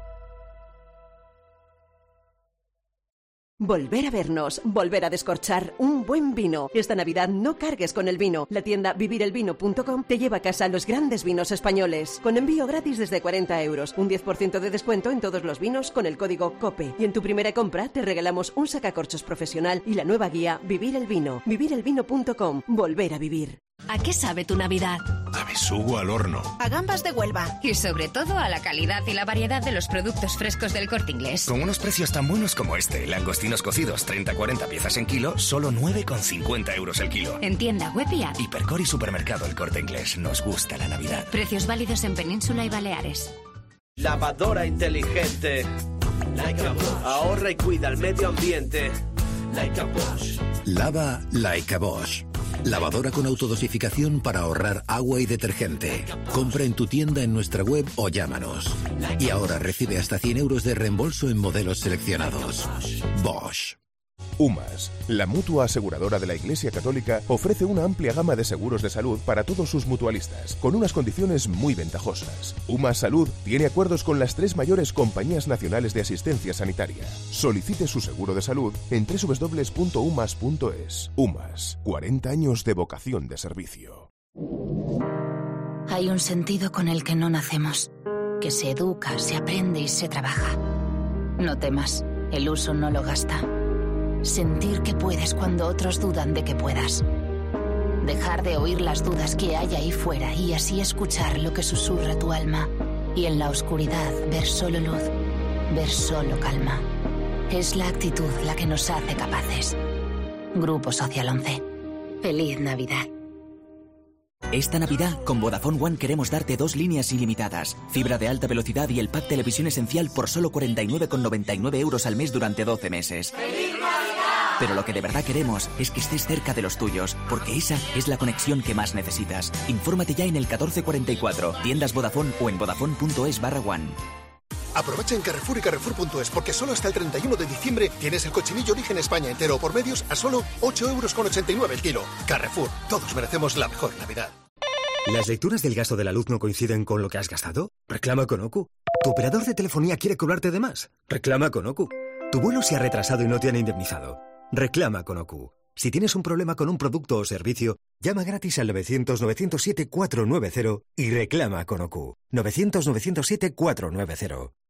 Speaker 24: Volver a vernos, volver a descorchar un buen vino. Esta Navidad no cargues con el vino. La tienda vivir el vino punto com te lleva a casa los grandes vinos españoles. Con envío gratis desde cuarenta euros. Un diez por ciento de descuento en todos los vinos con el código COPE. Y en tu primera compra te regalamos un sacacorchos profesional y la nueva guía Vivir el Vino. vivir el vino punto com. Volver a vivir.
Speaker 33: ¿A qué sabe tu Navidad?
Speaker 23: A besugo al horno.
Speaker 33: A gambas de Huelva.
Speaker 25: Y sobre todo a la calidad y la variedad de los productos frescos del Corte Inglés.
Speaker 34: Con unos precios tan buenos como este, langostinos cocidos treinta a cuarenta piezas en kilo, solo nueve con cincuenta euros el kilo.
Speaker 25: En tienda web y app.
Speaker 34: Hipercor y Supermercado El Corte Inglés. Nos gusta la Navidad.
Speaker 25: Precios válidos en Península y Baleares.
Speaker 26: Lavadora inteligente. Like a Bosch. Ahorra y cuida el medio ambiente. Like a Bosch.
Speaker 27: Lava Like a Bosch. Lavadora con autodosificación para ahorrar agua y detergente. Compra en tu tienda en nuestra web o llámanos. Y ahora recibe hasta cien euros de reembolso en modelos seleccionados. Bosch.
Speaker 23: UMAS, la mutua aseguradora de la Iglesia Católica, ofrece una amplia gama de seguros de salud para todos sus mutualistas, con unas condiciones muy ventajosas. UMAS Salud tiene acuerdos con las tres mayores compañías nacionales de asistencia sanitaria. Solicite su seguro de salud en doble u doble u doble u punto umas punto es. UMAS, cuarenta años de vocación de servicio.
Speaker 33: Hay un sentido con el que no nacemos, que se educa, se aprende y se trabaja. No temas, el uso no lo gasta. Sentir que puedes cuando otros dudan de que puedas. Dejar de oír las dudas que hay ahí fuera y así escuchar lo que susurra tu alma. Y en la oscuridad ver solo luz. ver solo calma. Es la actitud la que nos hace capaces. Grupo Social once. Feliz Navidad.
Speaker 20: Esta Navidad, con Vodafone One queremos darte dos líneas ilimitadas, fibra de alta velocidad y el pack Televisión Esencial por solo cuarenta y nueve con noventa y nueve euros al mes durante doce meses.
Speaker 4: ¡Feliz Navidad!
Speaker 20: Pero lo que de verdad queremos es que estés cerca de los tuyos, porque esa es la conexión que más necesitas. Infórmate ya en el catorce cuarenta y cuatro, tiendas Vodafone o en vodafone.es barra one.
Speaker 6: Aprovecha en Carrefour y Carrefour punto es porque solo hasta el treinta y uno de diciembre tienes el cochinillo origen España entero por medios a solo ocho euros con ochenta y nueve el kilo. Carrefour, todos merecemos la mejor Navidad.
Speaker 7: ¿Las lecturas del gasto de la luz no coinciden con lo que has gastado? Reclama con Ocu. ¿Tu operador de telefonía quiere cobrarte de más? Reclama con Ocu. ¿Tu vuelo se ha retrasado y no te han indemnizado? Reclama con Ocu. Si tienes un problema con un producto o servicio, llama gratis al novecientos, novecientos siete, cuatrocientos noventa y reclama con Ocu. novecientos, novecientos siete, cuatrocientos noventa.